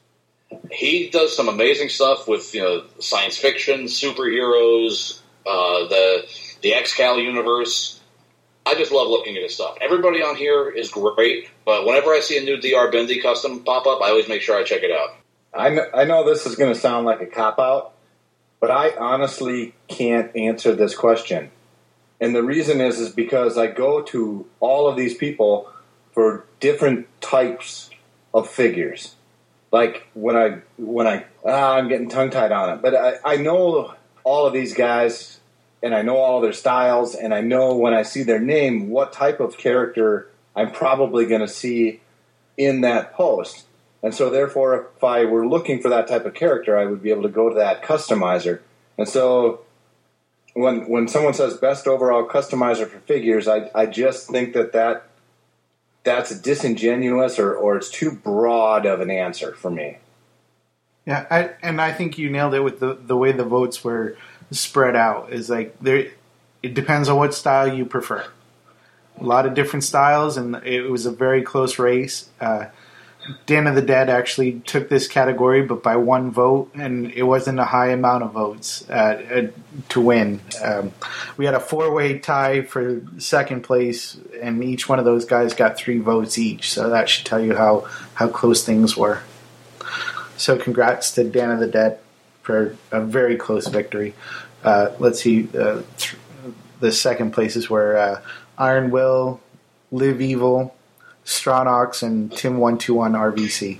He does some amazing stuff with, you know, science fiction, superheroes, uh, the the X-Cal universe. I just love looking at his stuff. Everybody on here is great, but whenever I see a new D R Bindi custom pop up, I always make sure I check it out. I know, I know this is going to sound like a cop-out, but I honestly can't answer this question. And the reason is is because I go to all of these people for different types of figures. Like when I when I ah, I'm getting tongue tied on it, but I, I know all of these guys, and I know all their styles, and I know when I see their name what type of character I'm probably going to see in that post. And so therefore, if I were looking for that type of character, I would be able to go to that customizer. And so when when someone says best overall customizer for figures, I I just think that, that that's disingenuous or, or it's too broad of an answer for me. Yeah, I, and I think you nailed it with the, the way the votes were spread out. Is like there, it depends on what style you prefer. A lot of different styles, and it was a very close race. Uh, Dan of the Dead actually took this category, but by one vote, and it wasn't a high amount of votes uh, to win. Um, we had a four-way tie for second place, and each one of those guys got three votes each, so that should tell you how, how close things were. So congrats to Dan of the Dead for a very close victory. Uh, let's see, uh, th- the second places were uh, Iron Will, Live Evil, Stronarx, and Tim one two one R V C.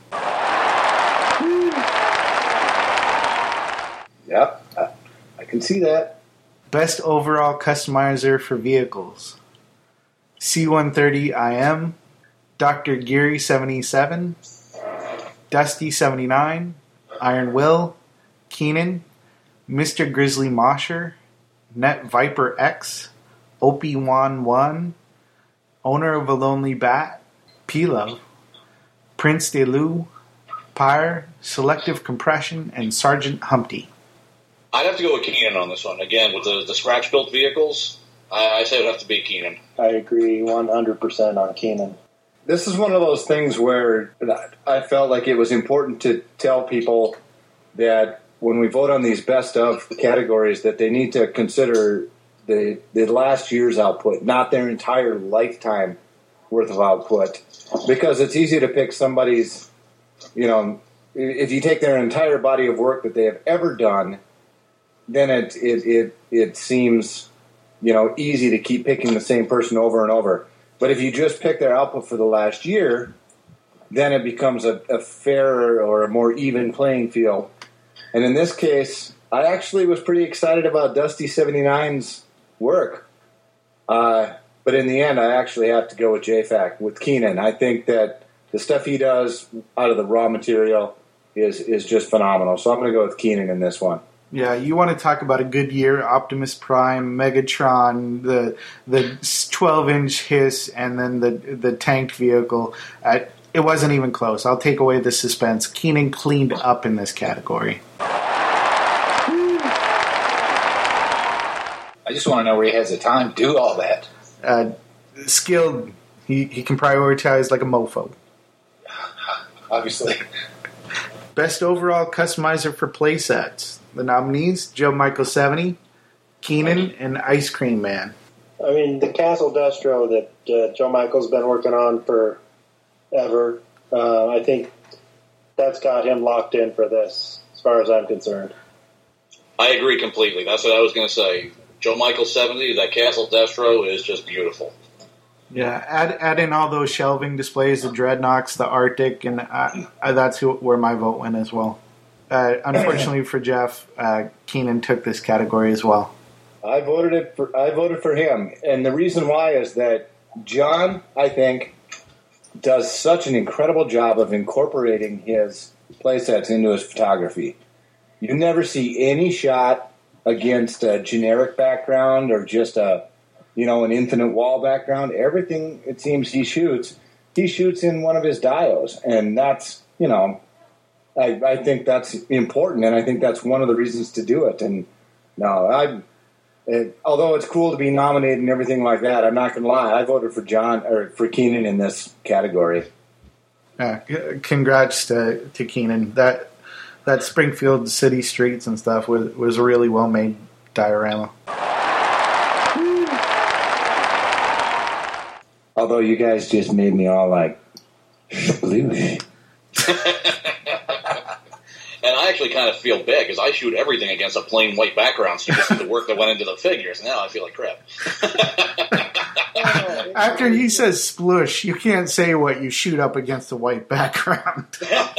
Yep, I, I can see that. Best overall customizer for vehicles. C one thirty I M, Doctor Geary seventy-seven, Dusty seventy-nine, Iron Will, Keenan, Mister Grizzly Mosher, Net Viper X, Opie Wan one, Owner of a Lonely Bat, P-Love, Prince DeLu, Pyre, Selective Compression, and Sergeant Humpty. I'd have to go with Keenan on this one. Again, with the, the scratch-built vehicles, I, I say it would have to be Keenan. I agree one hundred percent on Keenan. This is one of those things where I felt like it was important to tell people that when we vote on these best of categories that they need to consider the the last year's output, not their entire lifetime worth of output. Because it's easy to pick somebody's, you know, if you take their entire body of work that they have ever done, then it it it, it seems, you know, easy to keep picking the same person over and over. But if you just pick their output for the last year, then it becomes a, a fairer or a more even playing field. And in this case, I actually was pretty excited about Dusty seventy-nine's work. Uh, but in the end, I actually have to go with J FAC, with Keenan. I think that the stuff he does out of the raw material is, is just phenomenal. So I'm going to go with Keenan in this one. Yeah, you want to talk about a good year, Optimus Prime, Megatron, the the twelve-inch hiss, and then the the tanked vehicle. Uh, it wasn't even close. I'll take away the suspense. Keenan cleaned up in this category. I just want to know where he has the time to do all that. Uh, skilled. He, he can prioritize like a mofo. Obviously. Best overall customizer for playsets. The nominees, Joe Michael seventy, Keenan, and Ice Cream Man. I mean, the Castle Destro that uh, Joe Michael's been working on forever, uh, I think that's got him locked in for this, as far as I'm concerned. I agree completely. That's what I was going to say. Joe Michael seventy, that Castle Destro is just beautiful. Yeah, add add in all those shelving displays, the Dreadnoks, the Arctic, and uh, uh, that's who, where my vote went as well. Uh, unfortunately for Jeff, uh, Keenan took this category as well. I voted it for I voted for him, and the reason why is that John, I think, does such an incredible job of incorporating his playsets into his photography. You never see any shot against a generic background or just a, you know, an infinite wall background. Everything, it seems, he shoots, he shoots in one of his dios, and that's, you know, I, I think that's important, and I think that's one of the reasons to do it. And no, I, it, although it's cool to be nominated and everything like that, I'm not going to lie, I voted for John or for Keenan in this category. Yeah, c- congrats to to Keenan. That that Springfield city streets and stuff was was a really well made diorama. Although you guys just made me all like, sploosh. And I actually kind of feel bad because I shoot everything against a plain white background, so you can see the work that went into the figures. Now I feel like crap. After he says splush, you can't say what you shoot up against the white background.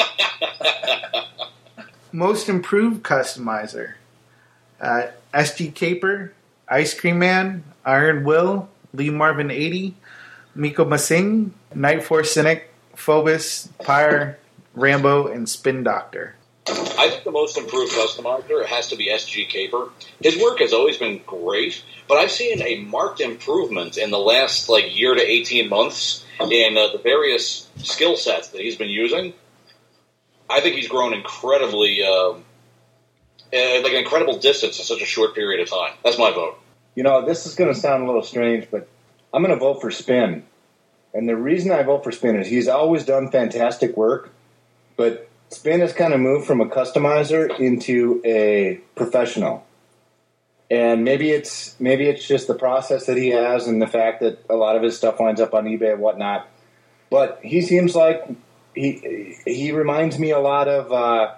Most improved customizer. Uh, S G Caper, Ice Cream Man, Iron Will, Lee Marvin eighty, Miko Masing, Night Force Cynic, Phobos, Pyre, Rambo, and Spin Doctor. I think the most improved customizer has to be S G Caper. His work has always been great, but I've seen a marked improvement in the last like year to eighteen months in uh, the various skill sets that he's been using. I think he's grown incredibly, uh, uh, like an incredible distance in such a short period of time. That's my vote. You know, this is going to sound a little strange, but I'm going to vote for Spin. And the reason I vote for Spin is he's always done fantastic work, but Spin has kind of moved from a customizer into a professional. And maybe it's maybe it's just the process that he has and the fact that a lot of his stuff winds up on eBay and whatnot. But he seems like he he reminds me a lot of uh,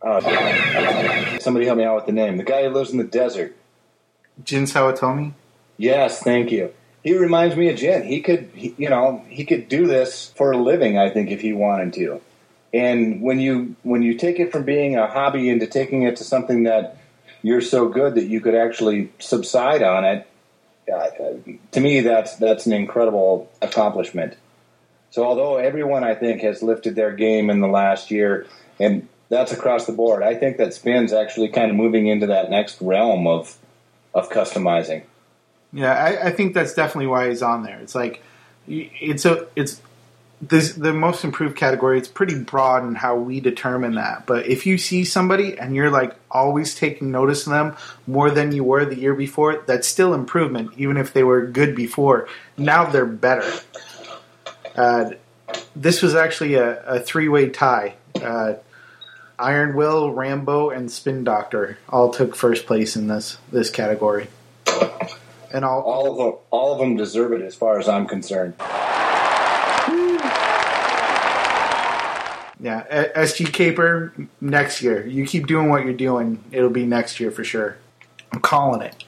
oh, somebody help me out with the name. The guy who lives in the desert. Jin Sawatomi? Yes, thank you. He reminds me of Jin. He could, he, you know, he could do this for a living, I think, if he wanted to. And when you when you take it from being a hobby into taking it to something that you're so good that you could actually subside on it, uh, to me, that's that's an incredible accomplishment. So although everyone, I think, has lifted their game in the last year, and that's across the board, I think that Spin's actually kind of moving into that next realm of of customizing. Yeah, I, I think that's definitely why he's on there. It's like it's a it's this the most improved category. It's pretty broad in how we determine that. But if you see somebody and you're like always taking notice of them more than you were the year before, that's still improvement, even if they were good before. Now they're better. Uh, this was actually a, a three-way tie. Uh, Iron Will, Rambo, and Spin Doctor all took first place in this this category. And all, all of them, all of them deserve it, as far as I'm concerned. Yeah, S G Caper next year. You keep doing what you're doing, it'll be next year for sure. I'm calling it.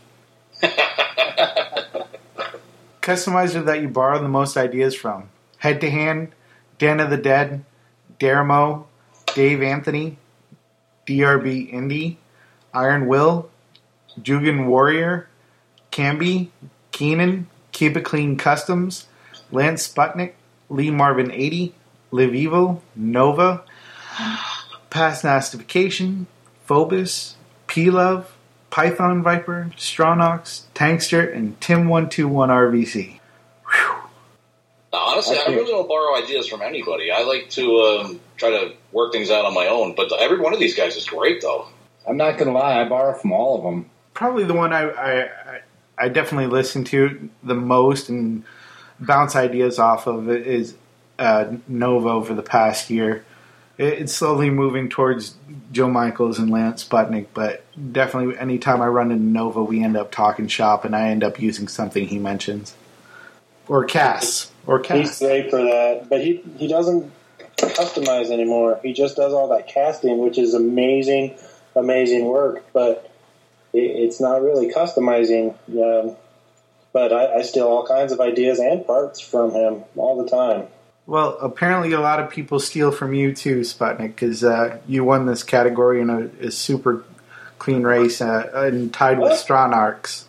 Customizer that you borrow the most ideas from: Head to Hand, Den of the Dead, Daramo, Dave Anthony, D R B Indie, Iron Will, Jugan Warrior, Camby, Keenan, Keep It Clean Customs, Lance Sputnik, Lee Marvin eighty, Live Evil, Nova, Past Nastification, Phobos, P-Love, Python Viper, Strawnox, Tankster, and Tim one two one R V C. Whew. Honestly, I really don't borrow ideas from anybody. I like to um, try to work things out on my own. But every one of these guys is great, though. I'm not going to lie. I borrow from all of them. Probably the one I, I, I definitely listen to the most and bounce ideas off of is uh, Nova over the past year. It, it's slowly moving towards Joe Michaels and Lance Sputnik, but definitely anytime I run into Nova, we end up talking shop, and I end up using something he mentions. Or Cass. Or Cass. He's great for that, but he, he doesn't customize anymore. He just does all that casting, which is amazing, amazing work, but it, it's not really customizing. Um, but I, I steal all kinds of ideas and parts from him all the time. Well, apparently a lot of people steal from you too, Sputnik, because uh, you won this category in a, a super clean race uh, and tied with Stronarx.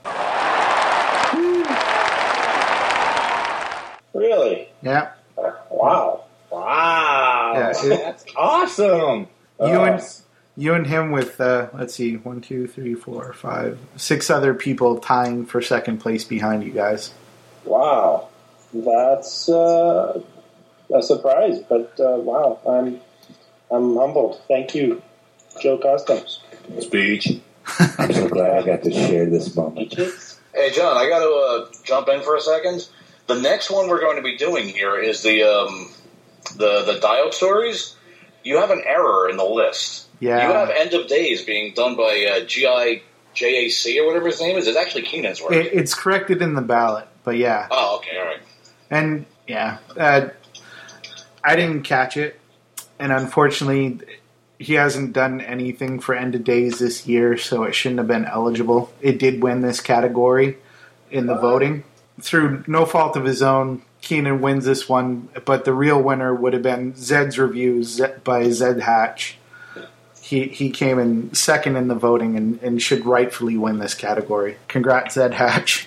Really? Yeah. Wow. Wow. Yeah, it- That's awesome. You Uh, and you and him with uh, let's see, one, two, three, four, five, six other people tying for second place behind you guys. Wow. That's uh, a surprise, but uh, wow, I'm I'm humbled. Thank you, Joe Customs. Speech. I'm so glad I got to share this moment. Hey, John, I got to uh, jump in for a second. The next one we're going to be doing here is the um, the the Diode stories. You have an error in the list. Yeah. You have End of Days being done by uh, G I J A C or whatever his name is. It's actually Keenan's work. It, it's corrected in the ballot, but yeah. Oh, okay, all right. And yeah, uh, I didn't catch it, and unfortunately, he hasn't done anything for End of Days this year, so it shouldn't have been eligible. It did win this category in the voting through no fault of his own. Keenan wins this one, but the real winner would have been Zed's Reviews by Zed Hatch. He he came in second in the voting and, and should rightfully win this category. Congrats, Zed Hatch.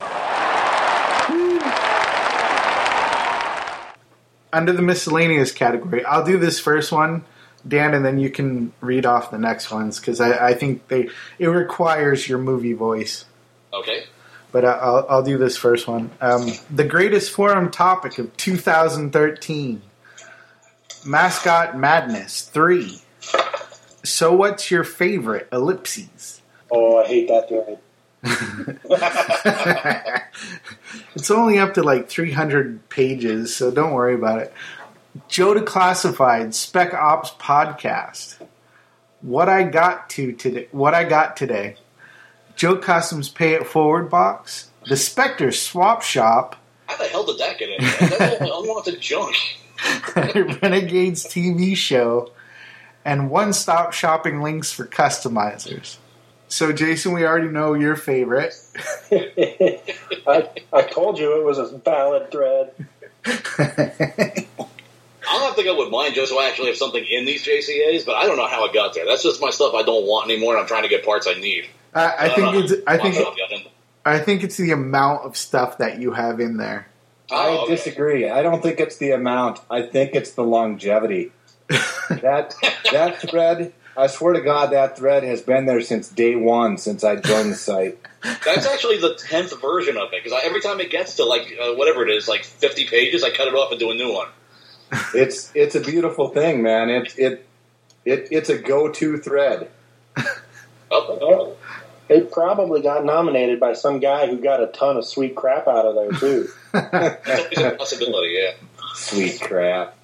Under the miscellaneous category, I'll do this first one, Dan, and then you can read off the next ones because I, I think they it requires your movie voice. Okay. But I, I'll, I'll do this first one. Um, the greatest forum topic of two thousand thirteen. Mascot Madness three. So what's your favorite? Ellipses. Oh, I hate that thread. It's only up to like three hundred pages, so don't worry about it. Joe Declassified Spec Ops Podcast. What I got to today. What I got today. Joe Customs Pay It Forward box. The Spectre Swap Shop. How the hell did that get in there? That's all unwanted junk. Renegades T V show. And one-stop shopping links for customizers. So, Jason, we already know your favorite. I, I told you it was a valid thread. I'll have to go with mine just so I actually have something in these J C As, but I don't know how it got there. That's just my stuff I don't want anymore, and I'm trying to get parts I need. I, I think know. it's. I think. Lots of them. I think it's the amount of stuff that you have in there. I Oh, okay. disagree. I don't think it's the amount. I think it's the longevity. that that thread, I swear to God, that thread has been there since day one, since I joined the site. That's actually the tenth version of it, because every time it gets to, like, uh, whatever it is, like fifty pages, I cut it off and do a new one. It's it's a beautiful thing, man. It it it it's a go-to thread. Oh, It probably got nominated by some guy who got a ton of sweet crap out of there, too. it's always a possibility, yeah. Sweet crap.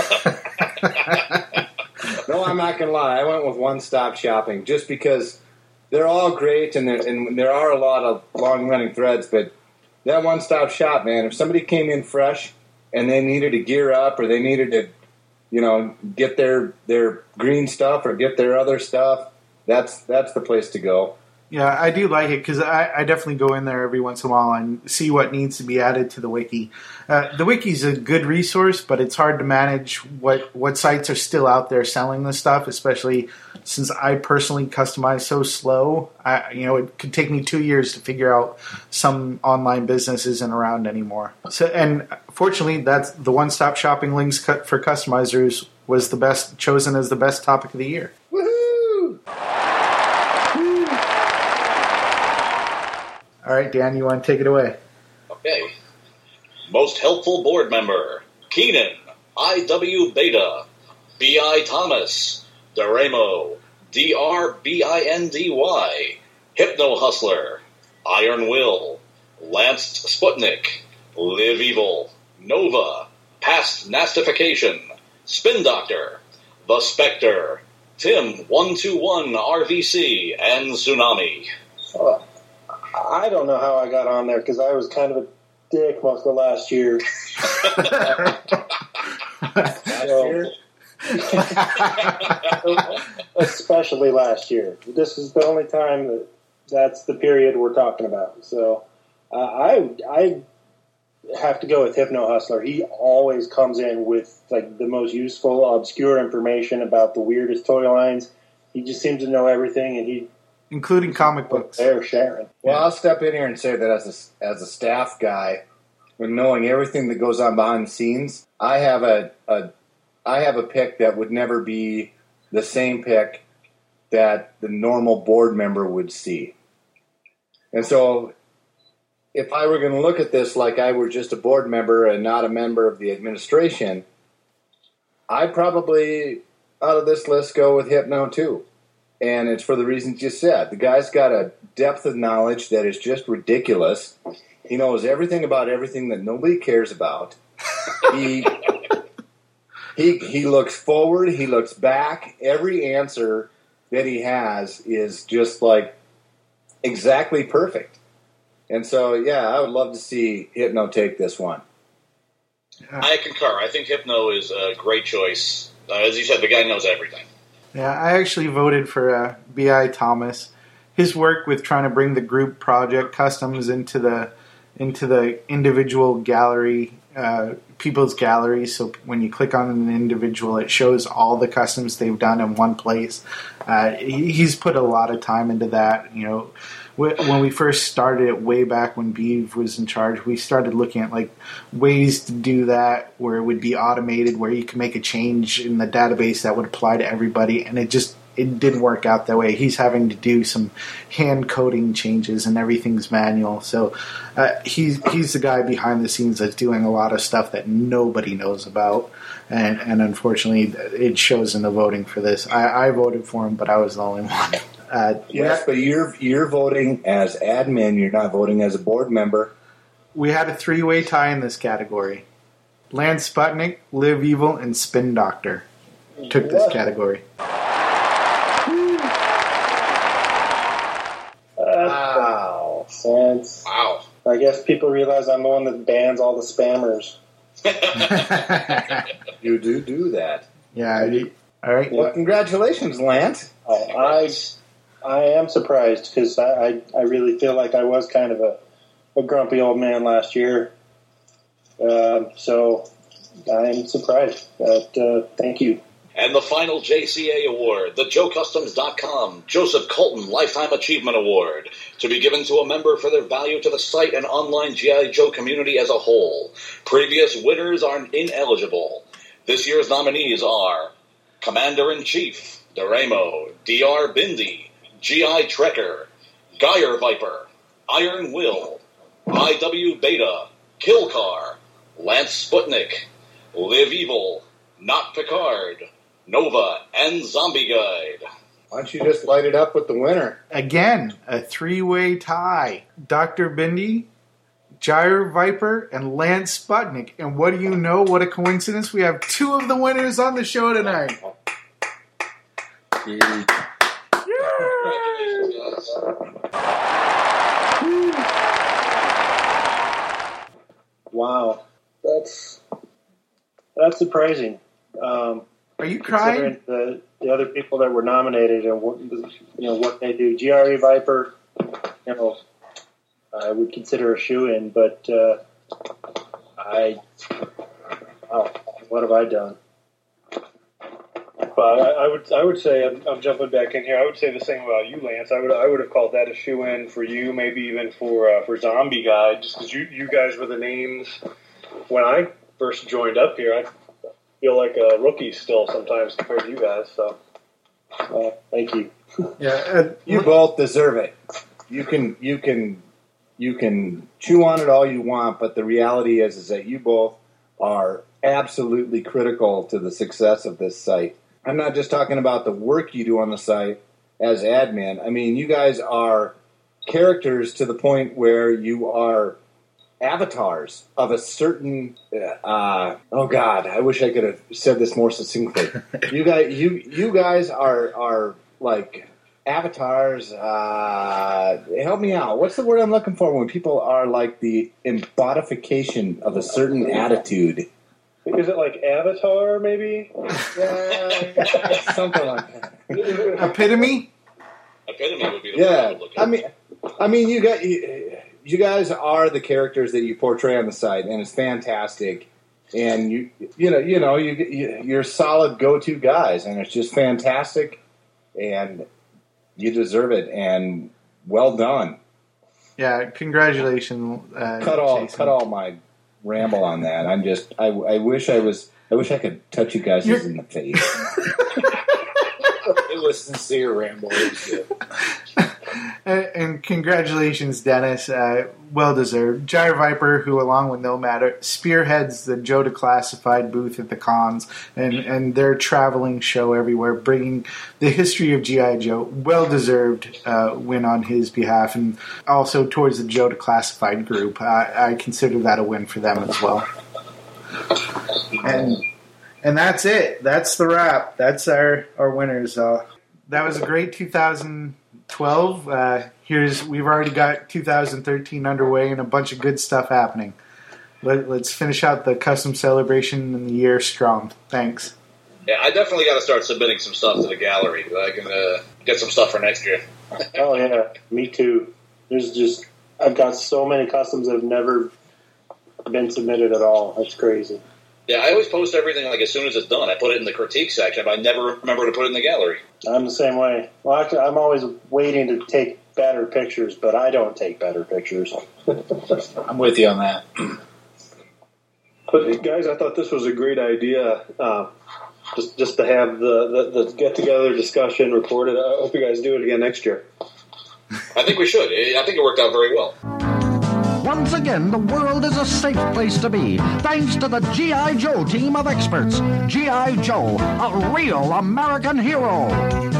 No, I'm not gonna lie. I went with one-stop shopping just because they're all great and there and there are a lot of long-running threads. But that one-stop shop, man. If somebody came in fresh and they needed to gear up or they needed to, you know, get their their green stuff or get their other stuff, that's that's the place to go. Yeah, I do like it because I, I definitely go in there every once in a while and see what needs to be added to the wiki. Uh, the wiki's a good resource, but it's hard to manage what, what sites are still out there selling this stuff, especially since I personally customize so slow. I, you know, it could take me two years to figure out some online business isn't around anymore. So, and fortunately, that's the one-stop shopping links cut for customizers was the best chosen as the best topic of the year. Woohoo! All right, Dan, you want to take it away? Okay. Most helpful board member, Keenan, I W Beta, B I Thomas, Doremo, D R B I N D Y, Hypno Hustler, Iron Will, Lance Sputnik, Live Evil, Nova, Past Nastification, Spin Doctor, The Spectre, Tim one two one R V C, and Tsunami. Uh, I don't know how I got on there because I was kind of a dick most of last year. So, especially last year. This is the only time that that's the period we're talking about. So uh, I I have to go with Hypno Hustler. He always comes in with like the most useful, obscure information about the weirdest toy lines. He just seems to know everything, and he including comic books. They're sharing. Well, I'll step in here and say that as a, as a staff guy, when knowing everything that goes on behind the scenes, I have a, a I have a pick that would never be the same pick that the normal board member would see. And so if I were going to look at this like I were just a board member and not a member of the administration, I'd probably, out of this list, go with Hypno too. And it's for the reasons you said. The guy's got a depth of knowledge that is just ridiculous. He knows everything about everything that nobody cares about. He he he looks forward. He looks back. Every answer that he has is just like exactly perfect. And so, yeah, I would love to see Hypno take this one. I concur. I think Hypno is a great choice. Uh, as you said, the guy knows everything. Yeah, I actually voted for uh, B I Thomas. His work with trying to bring the group project customs into the into the individual gallery, uh, people's galleries. So when you click on an individual, it shows all the customs they've done in one place. Uh, he, he's put a lot of time into that. You know, when we first started it way back when Beav was in charge, we started looking at like ways to do that where it would be automated, where you can make a change in the database that would apply to everybody, and it just it didn't work out that way. He's having to do some hand coding changes, and everything's manual. So uh, he's he's the guy behind the scenes that's doing a lot of stuff that nobody knows about, and and unfortunately, it shows in the voting for this. I, I voted for him, but I was the only one. Uh, yes, but you're you're voting as admin. You're not voting as a board member. We had a three-way tie in this category. Lance Sputnik, Live Evil, and Spin Doctor took this category. Wow. Sense. Wow. I guess people realize I'm the one that bans all the spammers. You do do that. Yeah. You, all right. Well, congratulations, Lance. Oh, I I am surprised because I, I, I really feel like I was kind of a, a grumpy old man last year. Um, so I'm surprised. But uh, thank you. And the final J C A award, the Joe Customs dot com Joseph Colton Lifetime Achievement Award, to be given to a member for their value to the site and online G I. Joe community as a whole. Previous winners are ineligible. This year's nominees are Commander-in-Chief, Doremo, D R Bindi, G I. Trekker, Geyer Viper, Iron Will, I W Beta, Killcar, Lance Sputnik, Live Evil, Not Picard, Nova, and Zombie Guide. Why don't you just light it up with the winner? Again, a three-way tie. Doctor Bindi, Gyre Viper, and Lance Sputnik. And what do you know? What a coincidence. We have two of the winners on the show tonight. Wow. That's that's surprising. Um, Are you crying? Considering the, the other people that were nominated and what, you know, what they do. G R E Viper, you know, I would consider a shoe-in, but uh, I, oh, what have I done? But I, I would I would say I'm, I'm jumping back in here. I would say the same about you, Lance. I would I would have called that a shoe in for you, maybe even for uh, for Zombie Guy, just because you you guys were the names when I first joined up here. I feel like a rookie still sometimes compared to you guys. So Uh, thank you. Yeah, uh, You both deserve it. You can you can you can chew on it all you want, but the reality is is that you both are absolutely critical to the success of this site. I'm not just talking about the work you do on the site as admin. I mean, you guys are characters to the point where you are avatars of a certain. Uh, oh God, I wish I could have said this more succinctly. you guys, you you guys are are like avatars. Uh, help me out. What's the word I'm looking for when people are like the embodification of a certain attitude? is it like Avatar, maybe? Yeah, something like that. epitome. Epitome would be the word I Yeah, would look at. I mean, I mean, you got you, you guys are the characters that you portray on the site, and it's fantastic. And you, you know, you know, you, you you're solid go-to guys, and it's just fantastic. And you deserve it. And well done. Yeah, congratulations. Uh, Cut all, Jason. cut all my ramble on that. I'm just, I, I wish I was, I wish I could touch you guys You're- in the face. It was sincere ramble. It was good. And, and congratulations, Dennis. Uh, well deserved. Gyre Viper, who along with Nomad spearheads the Joe Declassified booth at the cons and, and their traveling show everywhere, bringing the history of G I. Joe. Well deserved uh, win on his behalf, and also towards the Joe Declassified group. I, I consider that a win for them as well. And and that's it. That's the wrap. That's our our winners. Uh, that was a great two thousand twelve. Uh, here's we've already got two thousand thirteen underway and a bunch of good stuff happening. Let, let's finish out the custom celebration in the year strong. Thanks. Yeah, I definitely got to start submitting some stuff to the gallery. I can uh, get some stuff for next year. Oh yeah, me too. There's just I've got so many customs that have never been submitted at all. That's crazy. Yeah, I always post everything like as soon as it's done. I put it in the critique section, but I never remember to put it in the gallery. I'm the same way. Well, actually, I'm always waiting to take better pictures, but I don't take better pictures. I'm with you on that. But guys, I thought this was a great idea. Uh, just just to have the, the, the get together discussion recorded. I hope you guys do it again next year. I think we should. I think it worked out very well. Once again, the world is a safe place to be, thanks to the G I. Joe team of experts. G I. Joe, a real American hero.